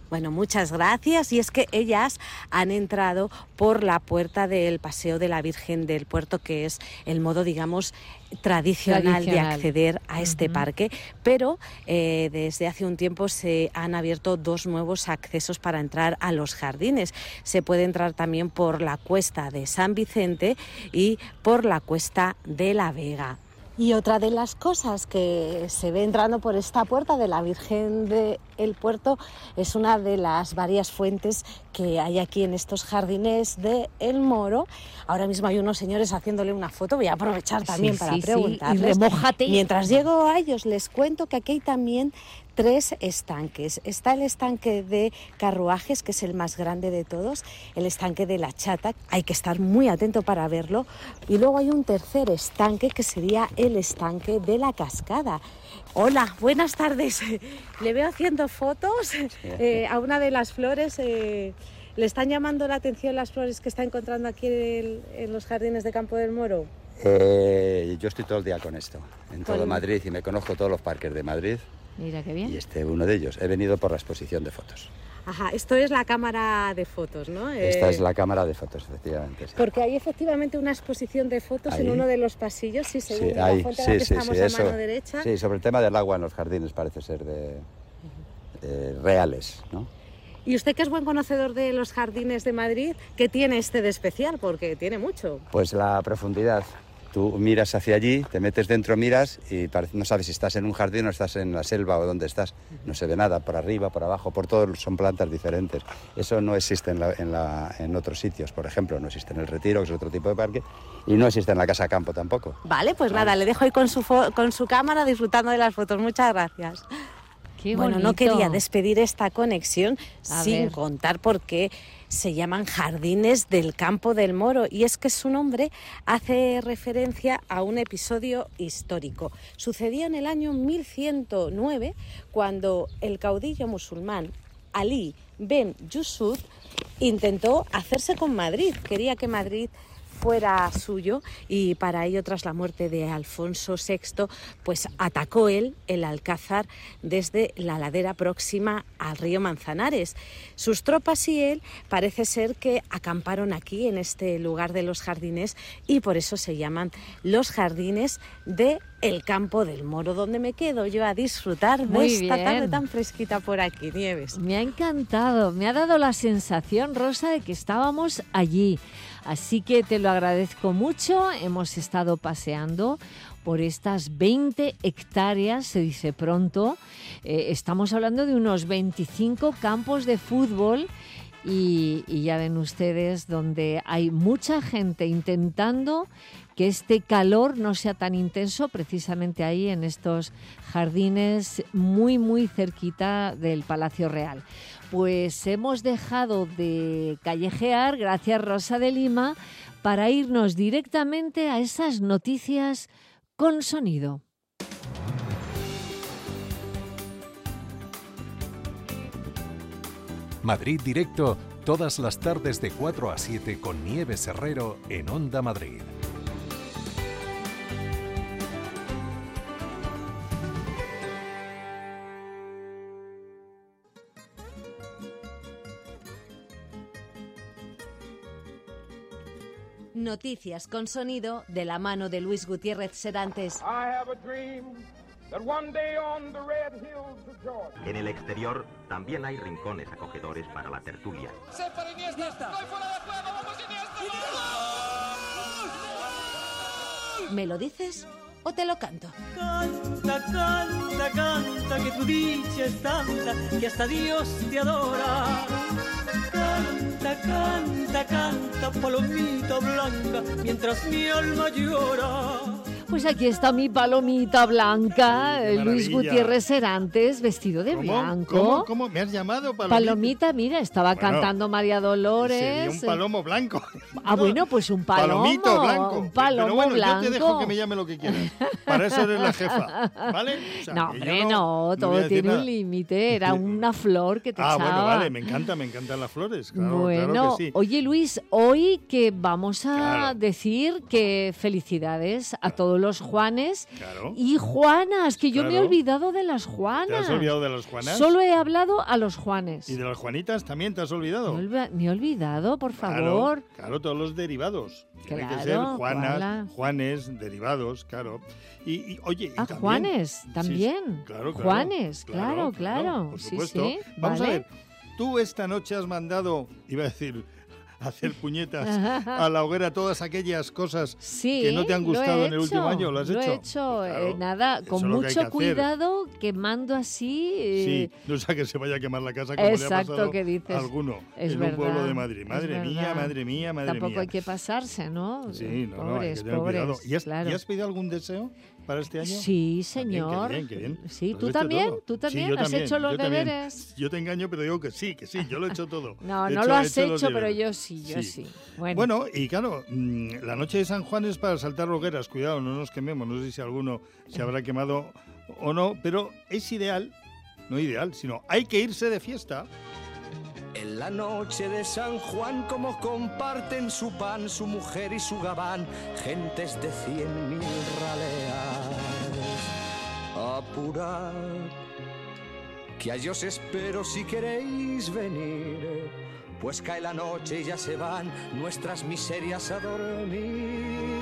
Speaker 12: Bueno, muchas gracias. Y es que ellas han entrado por la puerta del Paseo de la Virgen del Puerto, que es el modo, digamos, tradicional de acceder a este parque, pero desde hace un tiempo se han abierto 2 nuevos accesos para entrar a los jardines. Se puede entrar también por la Cuesta de San Vicente y por la Cuesta de la Vega. Y otra de las cosas que se ve entrando por esta puerta de la Virgen del Puerto es una de las varias fuentes que hay aquí en estos jardines de El Moro. Ahora mismo hay unos señores haciéndole una foto, voy a aprovechar también para preguntarles.
Speaker 2: Y remójate.
Speaker 12: Mientras llego a ellos les cuento que aquí hay también 3 estanques. Está el estanque de carruajes, que es el más grande de todos, el estanque de la Chata, hay que estar muy atento para verlo, y luego hay un tercer estanque que sería el estanque de la Cascada. Hola, buenas tardes. Le veo haciendo fotos a una de las flores. ¿Le están llamando la atención las flores que está encontrando aquí en los jardines de Campo del Moro?
Speaker 16: Yo estoy todo el día con esto, en todo Madrid, y me conozco todos los parques de Madrid.
Speaker 2: Mira qué bien.
Speaker 16: Y este es uno de ellos. He venido por la exposición de fotos.
Speaker 12: Ajá, esto es la cámara de fotos, ¿no?
Speaker 16: Esta es la cámara de fotos, efectivamente. Sí.
Speaker 12: Porque hay efectivamente una exposición de fotos
Speaker 16: ¿Ahí?
Speaker 12: En uno de los pasillos, sí, según
Speaker 16: sí,
Speaker 12: la
Speaker 16: ahí,
Speaker 12: fuente a la que estamos a mano derecha.
Speaker 16: Sí, sobre el tema del agua en los jardines parece ser reales, ¿no?
Speaker 12: Y usted, que es buen conocedor de los jardines de Madrid, ¿qué tiene este de especial? Porque tiene mucho.
Speaker 16: Pues la profundidad. Tú miras hacia allí, te metes dentro, miras y no sabes si estás en un jardín o estás en la selva o dónde estás. No se ve nada, por arriba, por abajo, por todo, son plantas diferentes. Eso no existe en otros sitios. Por ejemplo, no existe en el Retiro, que es otro tipo de parque, y no existe en la Casa Campo tampoco.
Speaker 12: Vale, pues nada, le dejo ahí con su cámara disfrutando de las fotos. Muchas gracias.
Speaker 2: Qué
Speaker 12: bueno,
Speaker 2: bonito.
Speaker 12: no quería despedir esta conexión sin contar por qué se llaman Jardines del Campo del Moro, y es que su nombre hace referencia a un episodio histórico. Sucedía en el año 1109, cuando el caudillo musulmán Ali Ben Yusuf intentó hacerse con Madrid. Quería que Madrid fuera suyo, y para ello, tras la muerte de Alfonso VI, pues atacó él el Alcázar desde la ladera próxima al río Manzanares. Sus tropas y él parece ser que acamparon aquí en este lugar de los jardines, y por eso se llaman los Jardines de el Campo del Moro, donde me quedo yo a disfrutar de esta tarde tan fresquita por aquí, Nieves.
Speaker 2: Me ha encantado, me ha dado la sensación, Rosa, de que estábamos allí. Así que te lo agradezco mucho. Hemos estado paseando por estas 20 hectáreas, se dice pronto. Estamos hablando de unos 25 campos de fútbol y ya ven ustedes, donde hay mucha gente intentando que este calor no sea tan intenso, precisamente ahí en estos jardines muy, muy cerquita del Palacio Real. Pues hemos dejado de callejear, gracias Rosa de Lima, para irnos directamente a esas noticias con sonido.
Speaker 1: Madrid Directo, todas las tardes de 4 a 7 con Nieves Herrero en Onda Madrid.
Speaker 9: Noticias con sonido de la mano de Luis Gutiérrez Serantes.
Speaker 17: En el exterior también hay rincones acogedores para la tertulia.
Speaker 9: ¿Me lo dices o te lo canto?
Speaker 18: Canta, canta, canta, que tu dicha es tanta que hasta Dios te adora. Canta, canta, canta, palomita blanca, mientras mi alma llora.
Speaker 2: Pues aquí está mi palomita blanca, Luis Gutiérrez Serantes, vestido de blanco.
Speaker 19: ¿Cómo? ¿Me has llamado palomita?
Speaker 2: Palomita, mira, estaba cantando María Dolores.
Speaker 19: Sería un palomo blanco.
Speaker 2: Ah, bueno, pues un palomo.
Speaker 19: Palomito blanco.
Speaker 2: Un palomo
Speaker 19: Pero bueno,
Speaker 2: blanco.
Speaker 19: yo te dejo que me llame lo que quieras. Para eso eres la jefa, ¿vale? O sea,
Speaker 2: no, hombre,
Speaker 19: no
Speaker 2: todo tiene un límite. Era una flor que te echaba.
Speaker 19: Bueno, vale, me encantan las flores. Claro,
Speaker 2: bueno,
Speaker 19: claro que sí.
Speaker 2: Oye, Luis, hoy que vamos a decir que felicidades a todos los Juanes
Speaker 19: Claro.
Speaker 2: y Juanas, que yo me he
Speaker 19: Claro.
Speaker 2: olvidado de las Juanas.
Speaker 19: ¿Te has olvidado de las Juanas?
Speaker 2: Solo he hablado a los Juanes.
Speaker 19: ¿Y de las Juanitas también te has olvidado?
Speaker 2: Me he olvidado, por favor.
Speaker 19: Claro, todos los derivados. Tiene que ser
Speaker 2: Claro,
Speaker 19: Juanas,
Speaker 2: Juana.
Speaker 19: Juanes, derivados, claro. Oye, y también,
Speaker 2: Juanes, también.
Speaker 19: Sí, claro.
Speaker 2: Juanes, claro.
Speaker 19: Por
Speaker 2: Sí,
Speaker 19: supuesto.
Speaker 2: sí,
Speaker 19: Vamos
Speaker 2: vale.
Speaker 19: a ver, tú esta noche has mandado, iba a decir, hacer puñetas a la hoguera todas aquellas cosas
Speaker 2: Sí,
Speaker 19: que no te han gustado
Speaker 2: lo he
Speaker 19: en el último año, ¿lo has
Speaker 2: Lo
Speaker 19: hecho?
Speaker 2: he hecho,
Speaker 19: Claro,
Speaker 2: nada,
Speaker 19: eso
Speaker 2: con
Speaker 19: es lo que hay que
Speaker 2: mucho
Speaker 19: hacer.
Speaker 2: cuidado, quemando así.
Speaker 19: Sí, no sea que se vaya a quemar la casa como le ha
Speaker 2: Exacto,
Speaker 19: pasado
Speaker 2: que dices.
Speaker 19: a alguno
Speaker 2: Es
Speaker 19: en
Speaker 2: verdad,
Speaker 19: un pueblo de Madrid.
Speaker 2: es
Speaker 19: Madre mía,
Speaker 2: verdad.
Speaker 19: madre mía, madre
Speaker 2: Tampoco
Speaker 19: mía.
Speaker 2: hay que pasarse, ¿no?
Speaker 19: Sí, no, hay que
Speaker 2: pobres,
Speaker 19: tener cuidado.
Speaker 2: pobres, claro.
Speaker 19: ¿Y has pedido algún deseo para este año?
Speaker 2: Sí, señor.
Speaker 19: Qué bien, qué bien.
Speaker 2: Sí,
Speaker 19: ¿Lo
Speaker 2: ¿tú
Speaker 19: has hecho
Speaker 2: también?
Speaker 19: todo?
Speaker 2: ¿Tú
Speaker 19: Sí,
Speaker 2: también?
Speaker 19: yo
Speaker 2: ¿Has
Speaker 19: también,
Speaker 2: hecho los
Speaker 19: yo también.
Speaker 2: deberes?
Speaker 19: Yo te engaño, pero digo que sí, yo lo he hecho todo.
Speaker 2: No,
Speaker 19: He
Speaker 2: no
Speaker 19: hecho-
Speaker 2: lo
Speaker 19: he
Speaker 2: has
Speaker 19: hecho los
Speaker 2: hecho, pero
Speaker 19: deberes.
Speaker 2: yo sí.
Speaker 19: Bueno, y claro, la noche de San Juan es para saltar hogueras. Cuidado, no nos quememos. No sé si alguno se habrá quemado o no, pero es ideal, no ideal, sino hay que irse de fiesta.
Speaker 20: En la noche de San Juan, como comparten su pan, su mujer y su gabán, gentes de 100.000 raleas. Apurad, que allí os espero si queréis venir, pues cae la noche y ya se van nuestras miserias a dormir.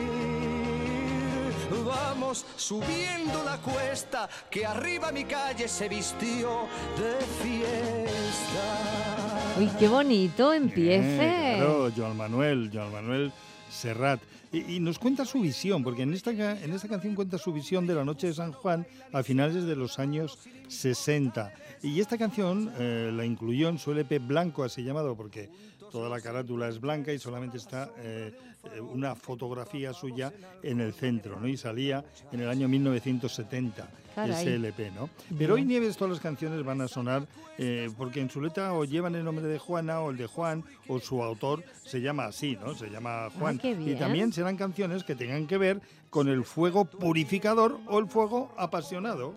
Speaker 20: Vamos subiendo la cuesta, que arriba mi calle se vistió de fiesta.
Speaker 2: Uy, qué bonito, empiece.
Speaker 19: Claro, Joan Manuel Serrat. Y nos cuenta su visión, porque en esta canción cuenta su visión de la noche de San Juan a finales de los años 60. Y esta canción la incluyó en su LP Blanco, así llamado, porque toda la carátula es blanca y solamente está una fotografía suya en el centro, ¿no? Y salía en el año 1970.
Speaker 2: Caray.
Speaker 19: Ese LP, ¿no? Pero hoy, Nieves, todas las canciones van a sonar porque en su letra o llevan el nombre de Juana o el de Juan, o su autor se llama así, ¿no? Se llama Juan.
Speaker 2: qué bien.
Speaker 19: Y también serán canciones que tengan que ver con el fuego purificador o el fuego apasionado.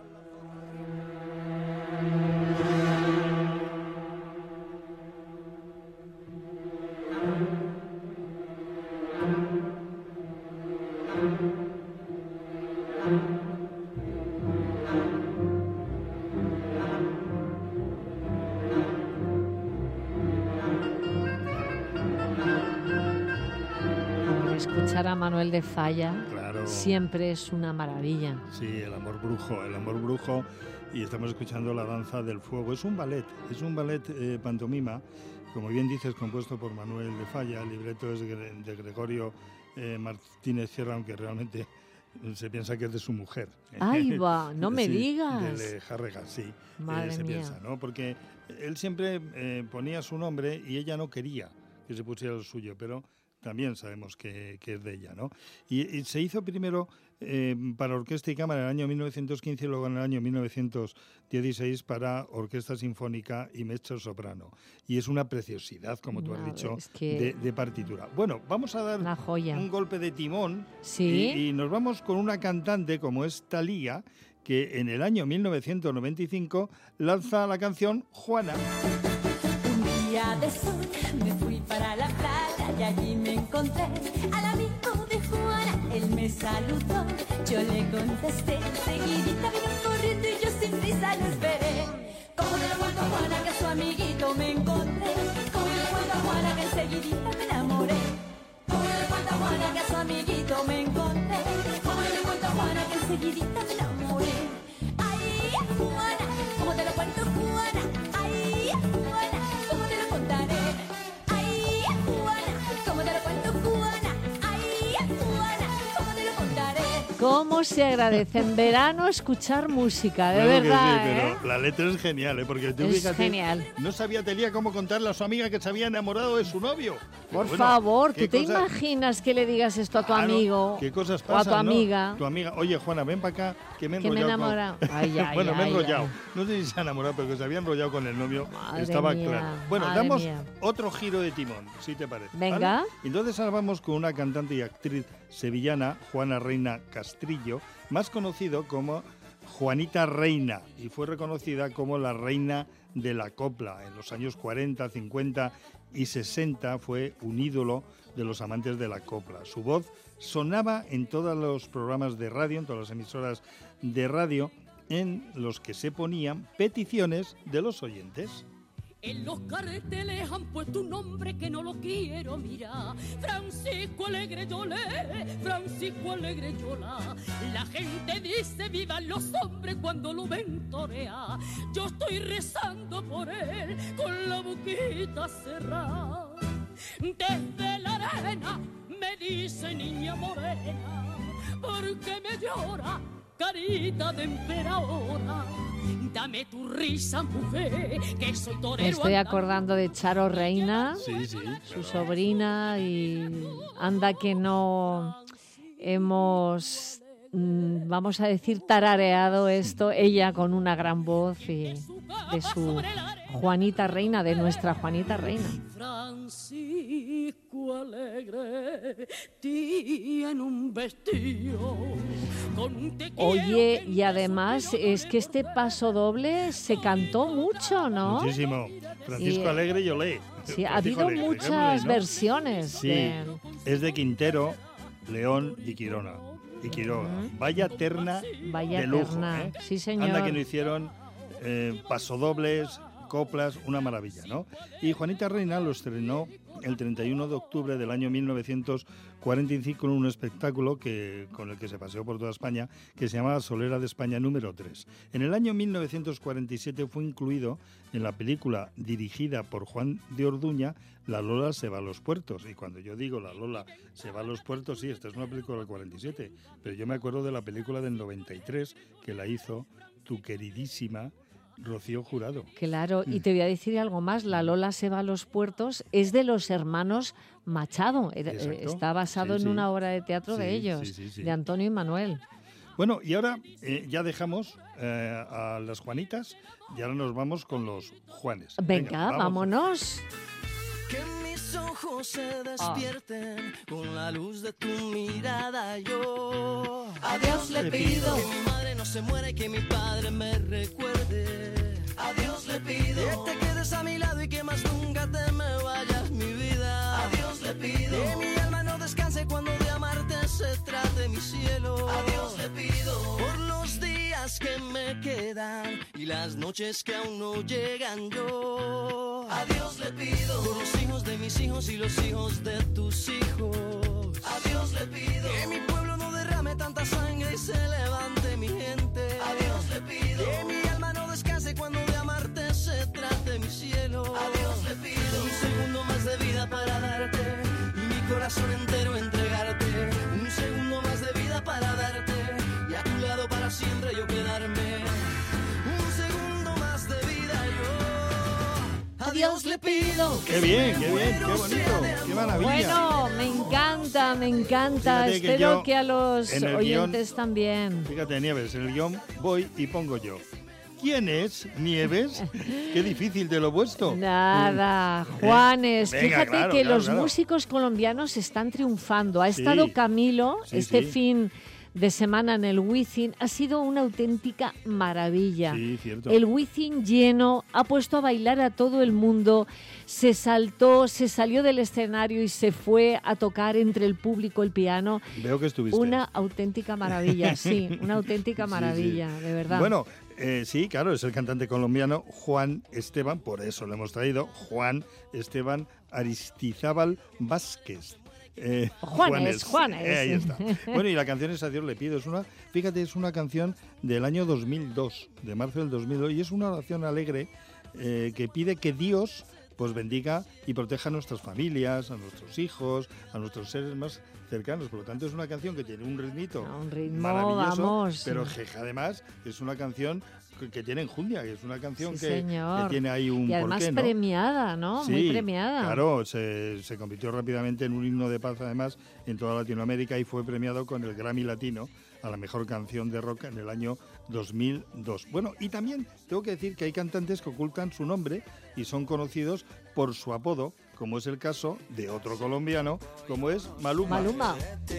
Speaker 2: Escuchar a Manuel de Falla
Speaker 19: Claro.
Speaker 2: siempre es una maravilla.
Speaker 19: Sí, el amor brujo. Y estamos escuchando La danza del fuego. Es un ballet pantomima, como bien dices, compuesto por Manuel de Falla. El libreto es de Gregorio Martínez Sierra, aunque realmente se piensa que es de su mujer.
Speaker 2: ¡Ay, va! No me
Speaker 19: Sí,
Speaker 2: digas.
Speaker 19: De Járrega, sí.
Speaker 2: Madre
Speaker 19: se
Speaker 2: mía.
Speaker 19: piensa, ¿no? Porque él siempre ponía su nombre y ella no quería que se pusiera el suyo, pero también sabemos que es de ella, ¿no? Y se hizo primero para orquesta y cámara en el año 1915 y luego en el año 1916 para orquesta sinfónica y mezzo soprano. Y es una preciosidad, como tú has dicho,
Speaker 2: es que-
Speaker 19: de partitura. Bueno, vamos a dar un golpe de timón.
Speaker 2: Sí.
Speaker 19: Y nos vamos con una cantante como es Thalía, que en el año 1995 lanza la canción Juana.
Speaker 21: Un día de sol me fui para la playa y allí me encontré al amigo de Juana. Él me saludó, yo le contesté, seguidita vino corriendo y yo sin prisa lo esperé. Como le cuento a Juana que a su amiguito me encontré, como le cuento a Juana que enseguidita me enamoré. Como le cuento a Juana que a su amiguito me encontré, como le cuento a Juana que enseguidita me enamoré. Ay, Juana, ¿cómo te lo cuento, Juana? Ay, Juana, ¿cómo te lo contaré? Ay, Juana, ¿cómo te lo cuento, Juana? Ay, Juana, ¿cómo te lo contaré?
Speaker 2: ¿Cómo se agradece en verano escuchar música? De
Speaker 19: Claro que
Speaker 2: verdad,
Speaker 19: sí,
Speaker 2: ¿eh?
Speaker 19: pero la letra es genial, porque tú
Speaker 2: Es
Speaker 19: fíjate,
Speaker 2: genial.
Speaker 19: no sabía Thalía cómo contarle a su amiga que se había enamorado de su novio. Pero
Speaker 2: Por
Speaker 19: bueno,
Speaker 2: favor,
Speaker 19: ¿qué
Speaker 2: ¿tú te
Speaker 19: cosas-
Speaker 2: imaginas que le digas esto a tu
Speaker 19: Claro,
Speaker 2: amigo
Speaker 19: ¿Qué cosas
Speaker 2: o
Speaker 19: pasan,
Speaker 2: a tu
Speaker 19: no?
Speaker 2: amiga?
Speaker 19: Tu amiga, oye, Juana, ven para acá, que me he
Speaker 2: Que me he
Speaker 19: enrollado.
Speaker 2: enamorado. Ay, ay,
Speaker 19: bueno, me he
Speaker 2: ay,
Speaker 19: enrollado.
Speaker 2: ay.
Speaker 19: No sé si se ha enamorado, pero que se había enrollado con el novio.
Speaker 2: Madre
Speaker 19: Estaba
Speaker 2: mía,
Speaker 19: claro. Bueno,
Speaker 2: madre
Speaker 19: damos
Speaker 2: mía.
Speaker 19: otro giro de timón, si te parece. ¿vale?
Speaker 2: Venga.
Speaker 19: Entonces ahora vamos con una cantante y actriz sevillana, Juana Reina Castrillo, más conocido como Juanita Reina, y fue reconocida como la reina de la copla en los años 40, 50 y 60 fue un ídolo de los amantes de la copla. Su voz sonaba en todos los programas de radio, en todas las emisoras de radio, en los que se ponían peticiones de los oyentes.
Speaker 21: En los carteles han puesto un nombre que no lo quiero mirar. Francisco Alegre Yolé, Francisco Alegre Yola. La gente dice vivan los hombres cuando lo ven torear. Yo estoy rezando por él con la boquita cerrada. Desde la arena me dice niña morena, porque me llora carita de emperadora. Dame tu risa, mujer, que soy torero.
Speaker 2: Me estoy acordando de Charo Reina,
Speaker 19: sí,
Speaker 2: su sobrina, y anda que no hemos, vamos a decir, tarareado esto, ella con una gran voz y de su Juanita Reina, de nuestra Juanita Reina.
Speaker 21: Francisco Alegre tiene un vestido con un te quiero.
Speaker 2: Oye, y además es que este paso doble se cantó mucho, ¿no?
Speaker 19: Muchísimo. Francisco Alegre y Olé.
Speaker 2: Sí, ha habido muchas versiones.
Speaker 19: Sí, es de Quintero, León y Quiroga. Vaya terna de lujo.
Speaker 2: Sí, señor.
Speaker 19: Anda que no hicieron pasodobles, coplas, una maravilla, ¿no? Y Juanita Reina lo estrenó el 31 de octubre del año 1945 en un espectáculo con el que se paseó por toda España, que se llamaba Solera de España número 3. En el año 1947 fue incluido en la película dirigida por Juan de Orduña, La Lola se va a los puertos. Y cuando yo digo La Lola se va a los puertos, sí, esta es una película del 47, pero yo me acuerdo de la película del 93 que la hizo tu queridísima Rocío Jurado.
Speaker 2: Claro, y te voy a decir algo más, La Lola se va a los puertos es de los hermanos Machado, está basado en una obra de teatro de ellos, de Antonio y Manuel.
Speaker 19: Bueno, y ahora ya dejamos a las Juanitas y ahora nos vamos con los Juanes.
Speaker 2: Venga, vámonos.
Speaker 20: Que mis ojos se despierten con la luz de tu mirada. Yo a Dios le pido que mi madre no se muera y que mi padre me recuerde. A Dios le pido que te quedes a mi lado y que más nunca te me vayas, mi vida. A Dios le pido que mi alma no descanse cuando de amarte se trate, mi cielo. A Dios le pido por los días que me quedan y las noches que aún no llegan. Yo a Dios le pido por los hijos de mis hijos y los hijos de tus hijos. A Dios le pido que mi pueblo no derrame tanta sangre y se levante mi gente. A Dios le pido que mi alma no descanse cuando de amarte se trate, mi cielo. A Dios le pido un segundo más de vida para darte y mi corazón entero entregarte. Un segundo más de vida para darte y a tu lado para siempre yo quedarme. Un segundo más de vida yo a Dios le pido.
Speaker 19: ¡Qué bien, qué bonito, qué maravilla!
Speaker 2: Bueno, me encanta.
Speaker 19: Fíjate
Speaker 2: Espero que a los
Speaker 19: en el
Speaker 2: oyentes
Speaker 19: guión,
Speaker 2: también.
Speaker 19: Fíjate, Nieves, en el guión voy y pongo yo. ¿Quién es Nieves? Qué difícil de lo vuestro.
Speaker 2: Nada, Juanes.
Speaker 19: Venga,
Speaker 2: fíjate
Speaker 19: claro,
Speaker 2: que
Speaker 19: claro,
Speaker 2: los
Speaker 19: claro.
Speaker 2: músicos colombianos están triunfando. Ha estado Camilo este fin de semana en el Wizzing. Ha sido una auténtica maravilla.
Speaker 19: Sí, cierto.
Speaker 2: El Wizzing lleno, ha puesto a bailar a todo el mundo. Se salió del escenario y se fue a tocar entre el público el piano.
Speaker 19: Veo que estuviste.
Speaker 2: Una auténtica maravilla, sí, una auténtica maravilla, de verdad.
Speaker 19: Bueno, sí, claro, es el cantante colombiano Juan Esteban, por eso lo hemos traído, Juan Esteban Aristizábal Vázquez.
Speaker 2: Juanes.
Speaker 19: Ahí está. Bueno, y la canción es A Dios le pido. Es una canción del año 2002, de marzo del 2002, y es una oración alegre que pide que Dios pues bendiga y proteja a nuestras familias, a nuestros hijos, a nuestros seres más cercanos. Por lo tanto, es una canción que tiene un ritmo maravilloso,
Speaker 2: vamos.
Speaker 19: pero que además es una canción que tiene enjundia, que es una canción
Speaker 2: que
Speaker 19: tiene ahí un porqué,
Speaker 2: y además
Speaker 19: ¿no?
Speaker 2: premiada, ¿no?
Speaker 19: Sí,
Speaker 2: muy premiada.
Speaker 19: Claro, se convirtió rápidamente en un himno de paz, además, en toda Latinoamérica, y fue premiado con el Grammy Latino a la mejor canción de rock en el año 2002. Bueno, y también tengo que decir que hay cantantes que ocultan su nombre y son conocidos por su apodo, como es el caso de otro colombiano, como es Maluma.
Speaker 2: Maluma.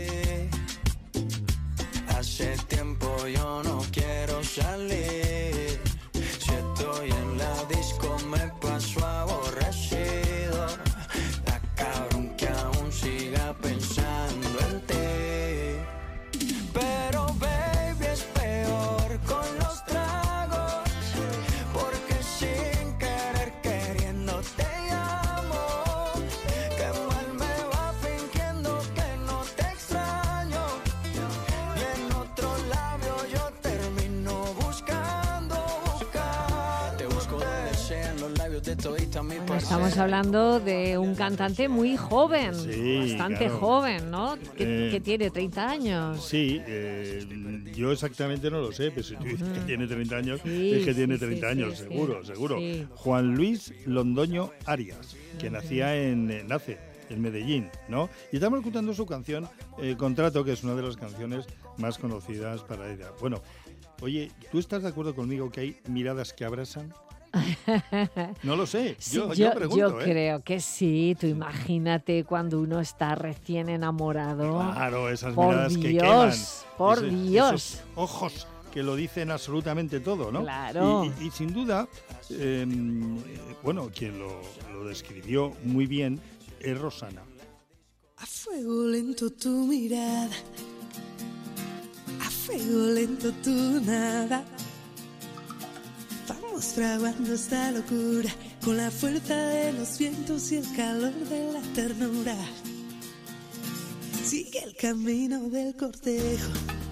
Speaker 20: Hace tiempo yo no quiero salir. Si estoy en la disco me paso aborrecido.
Speaker 2: Bueno, estamos hablando de un cantante muy joven, bastante joven, ¿no? Que tiene 30 años.
Speaker 19: Sí, yo exactamente no lo sé, pero si tú dices que tiene 30 años, es que tiene 30 años, seguro.
Speaker 2: Sí.
Speaker 19: Juan Luis Londoño Arias, que nace en Medellín, ¿no? Y estamos escuchando su canción Contrato, que es una de las canciones más conocidas para ella. Bueno, oye, ¿tú estás de acuerdo conmigo que hay miradas que abrazan? No lo sé, yo pregunto.
Speaker 2: Yo creo que sí, tú imagínate cuando uno está recién enamorado.
Speaker 19: Claro, esas miradas que queman.
Speaker 2: Por Dios.
Speaker 19: Esos ojos que lo dicen absolutamente todo, ¿no?
Speaker 2: Claro.
Speaker 19: Y sin duda, bueno, quien lo describió muy bien es Rosana.
Speaker 4: A fuego lento tu mirada, a fuego lento tu nada. Vamos fraguando esta locura con la fuerza de los vientos y el calor de la ternura. Sigue el camino del cortejo,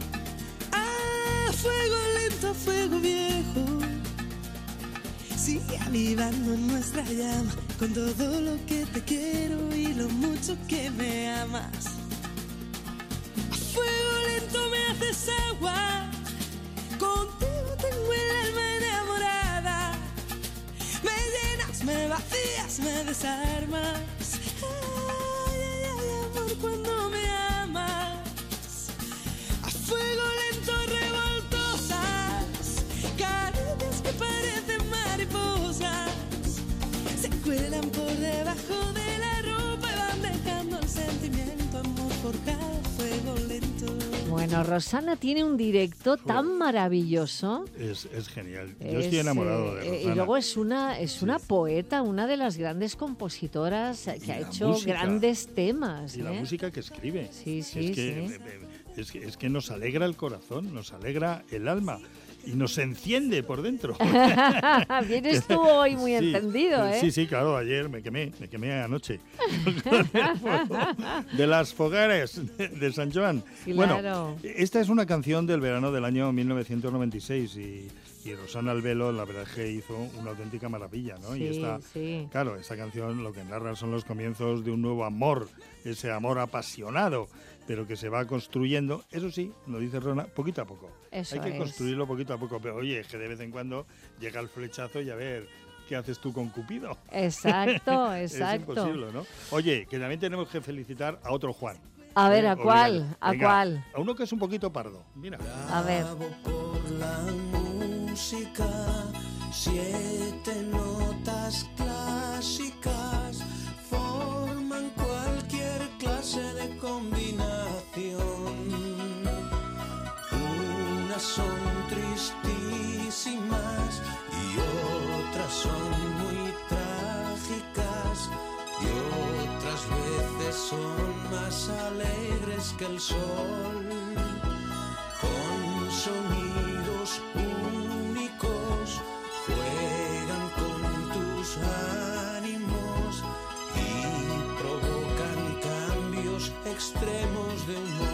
Speaker 4: a fuego lento, a fuego viejo. Sigue avivando nuestra llama con todo lo que te quiero y lo mucho que me amas. A fuego lento me haces agua, contigo tengo el alma enamorada. Me llenas, me vacías, me desarmas. Ay, ay, ay, amor, cuando me amas. A fuego lento revoltosas, caricias que parecen mariposas. Se cuelan por debajo de la ropa y van dejando el sentimiento, amor, por cada fuego lento.
Speaker 2: Bueno, Rosana tiene un directo tan maravilloso.
Speaker 19: Es genial. Yo estoy enamorado de Rosana.
Speaker 2: Y luego es una poeta, una de las grandes compositoras que ha hecho grandes temas.
Speaker 19: Y la música que escribe.
Speaker 2: Sí.
Speaker 19: Es que nos alegra el corazón, nos alegra el alma. Y nos enciende por dentro.
Speaker 2: Vienes tú hoy muy encendido, ¿eh?
Speaker 19: Sí, claro, ayer me quemé anoche. De las fogares de San Joan.
Speaker 2: Claro.
Speaker 19: Bueno, esta es una canción del verano del año 1996 y Rosana Albelo, la verdad es que hizo una auténtica maravilla, ¿no? Claro, esta canción lo que narra son los comienzos de un nuevo amor, ese amor apasionado, pero que se va construyendo, eso sí, lo dice Rona, poquito a poco. Hay que construirlo poquito a poco, pero oye, es que de vez en cuando llega el flechazo y a ver qué haces tú con Cupido.
Speaker 2: Exacto.
Speaker 19: Es imposible, ¿no? Oye, que también tenemos que felicitar a otro Juan.
Speaker 2: A ver, ¿a cuál? ¿A cuál?
Speaker 19: A uno que es un poquito pardo, mira.
Speaker 2: A ver.
Speaker 4: Por la música, 7 notas clásicas forman cualquier clase de combinación. Unas son tristísimas y otras son muy trágicas y otras veces son más alegres que el sol, con sonidos únicos juegan con tus ánimos y provocan cambios extremos de humor.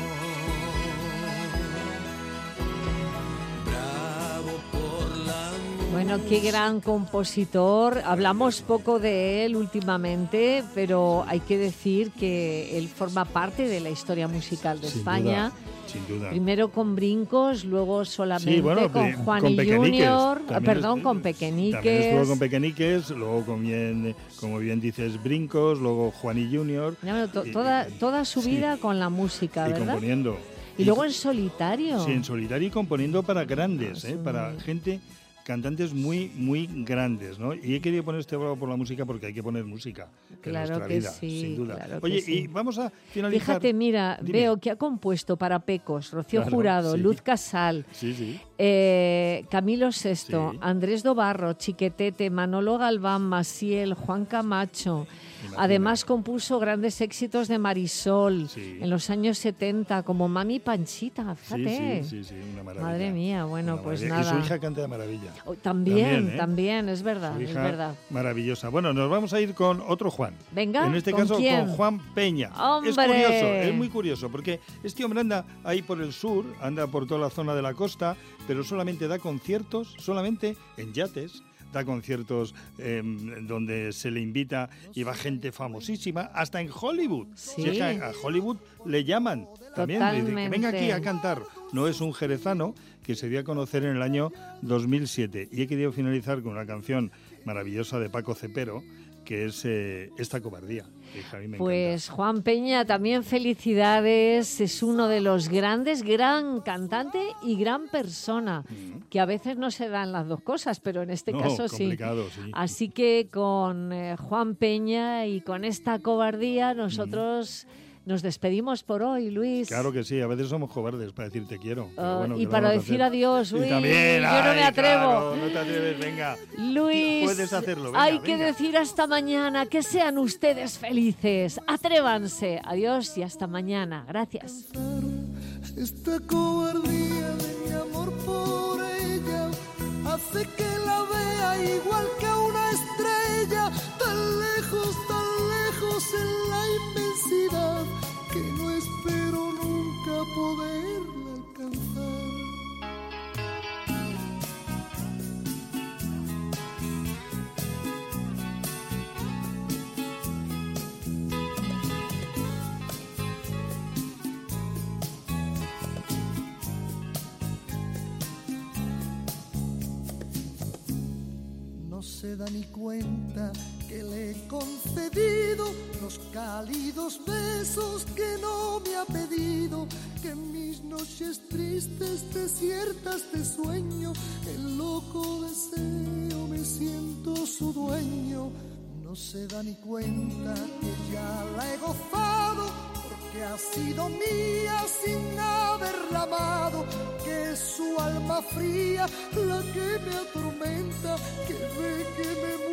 Speaker 4: Bravo por la
Speaker 2: Bueno, qué gran compositor. Hablamos poco de él últimamente, pero hay que decir que él forma parte de la historia musical de España.
Speaker 19: Sin duda.
Speaker 2: Primero con Brincos, luego solamente con Juan y Junior, con Pequeñiques.
Speaker 19: También estuvo con Pequeñiques, luego como bien dices, Brincos, luego Juan y Junior.
Speaker 2: Toda su vida con la música, ¿verdad?
Speaker 19: Y componiendo.
Speaker 2: Y luego en solitario.
Speaker 19: Sí, en solitario y componiendo para grandes, para gente, cantantes muy, muy grandes, ¿no? Y he querido poner este Bravo por la música porque hay que poner música en nuestra vida, sin duda.
Speaker 2: Claro.
Speaker 19: Oye, y vamos a finalizar.
Speaker 2: Fíjate, mira, veo que ha compuesto para Pecos, Rocío Jurado, Luz Casal, Camilo VI, Andrés Dobarro, Chiquetete, Manolo Galván, Maciel, Juan Camacho. Además compuso grandes éxitos de Marisol en los años 70, como Mami Panchita, fíjate.
Speaker 19: Sí, una maravilla.
Speaker 2: Madre mía, bueno, pues nada.
Speaker 19: Y su hija canta de maravilla.
Speaker 2: También, es verdad,
Speaker 19: su hija,
Speaker 2: es verdad.
Speaker 19: Maravillosa. Bueno, nos vamos a ir con otro Juan.
Speaker 2: Venga,
Speaker 19: en este
Speaker 2: ¿con
Speaker 19: caso
Speaker 2: quién?
Speaker 19: con Juan Peña.
Speaker 2: ¡Hombre!
Speaker 19: Es curioso, es muy curioso, porque este hombre anda ahí por el sur, anda por toda la zona de la costa, pero solamente da conciertos, solamente en yates, da conciertos donde se le invita y va gente famosísima, hasta en Hollywood.
Speaker 2: Sí.
Speaker 19: Si es que a Hollywood le llaman también, le dicen que venga aquí a cantar. No es un jerezano, que se dio a conocer en el año 2007. Y he querido finalizar con una canción maravillosa de Paco Cepero, que es Esta cobardía, que a mí me
Speaker 2: pues encanta. Juan Peña, también felicidades, es uno de los grandes, gran cantante y gran persona, que a veces no se dan las dos cosas, pero en este caso sí. Así que con Juan Peña y con Esta cobardía nosotros... Nos despedimos por hoy, Luis.
Speaker 19: Claro que sí, a veces somos cobardes para decir te quiero. Bueno,
Speaker 2: y para decir adiós, Luis.
Speaker 19: También,
Speaker 2: yo no me atrevo.
Speaker 19: Claro, no te atreves, venga.
Speaker 2: Luis,
Speaker 19: puedes hacerlo, venga,
Speaker 2: hay que decir hasta mañana, que sean ustedes felices. Atrévanse. Adiós y hasta mañana. Gracias.
Speaker 4: Esta cobardía de mi amor por ella hace que la vea igual que a una estrella, tan lejos en la inmensidad, que no espero nunca poderla alcanzar. No se da ni cuenta que le he concedido los cálidos besos que no me ha pedido, que en mis noches tristes, desiertas de sueño, el loco deseo me siento su dueño. No se da ni cuenta que ya la he gozado, porque ha sido mía sin haberla amado, que es su alma fría la que me atormenta, que ve que me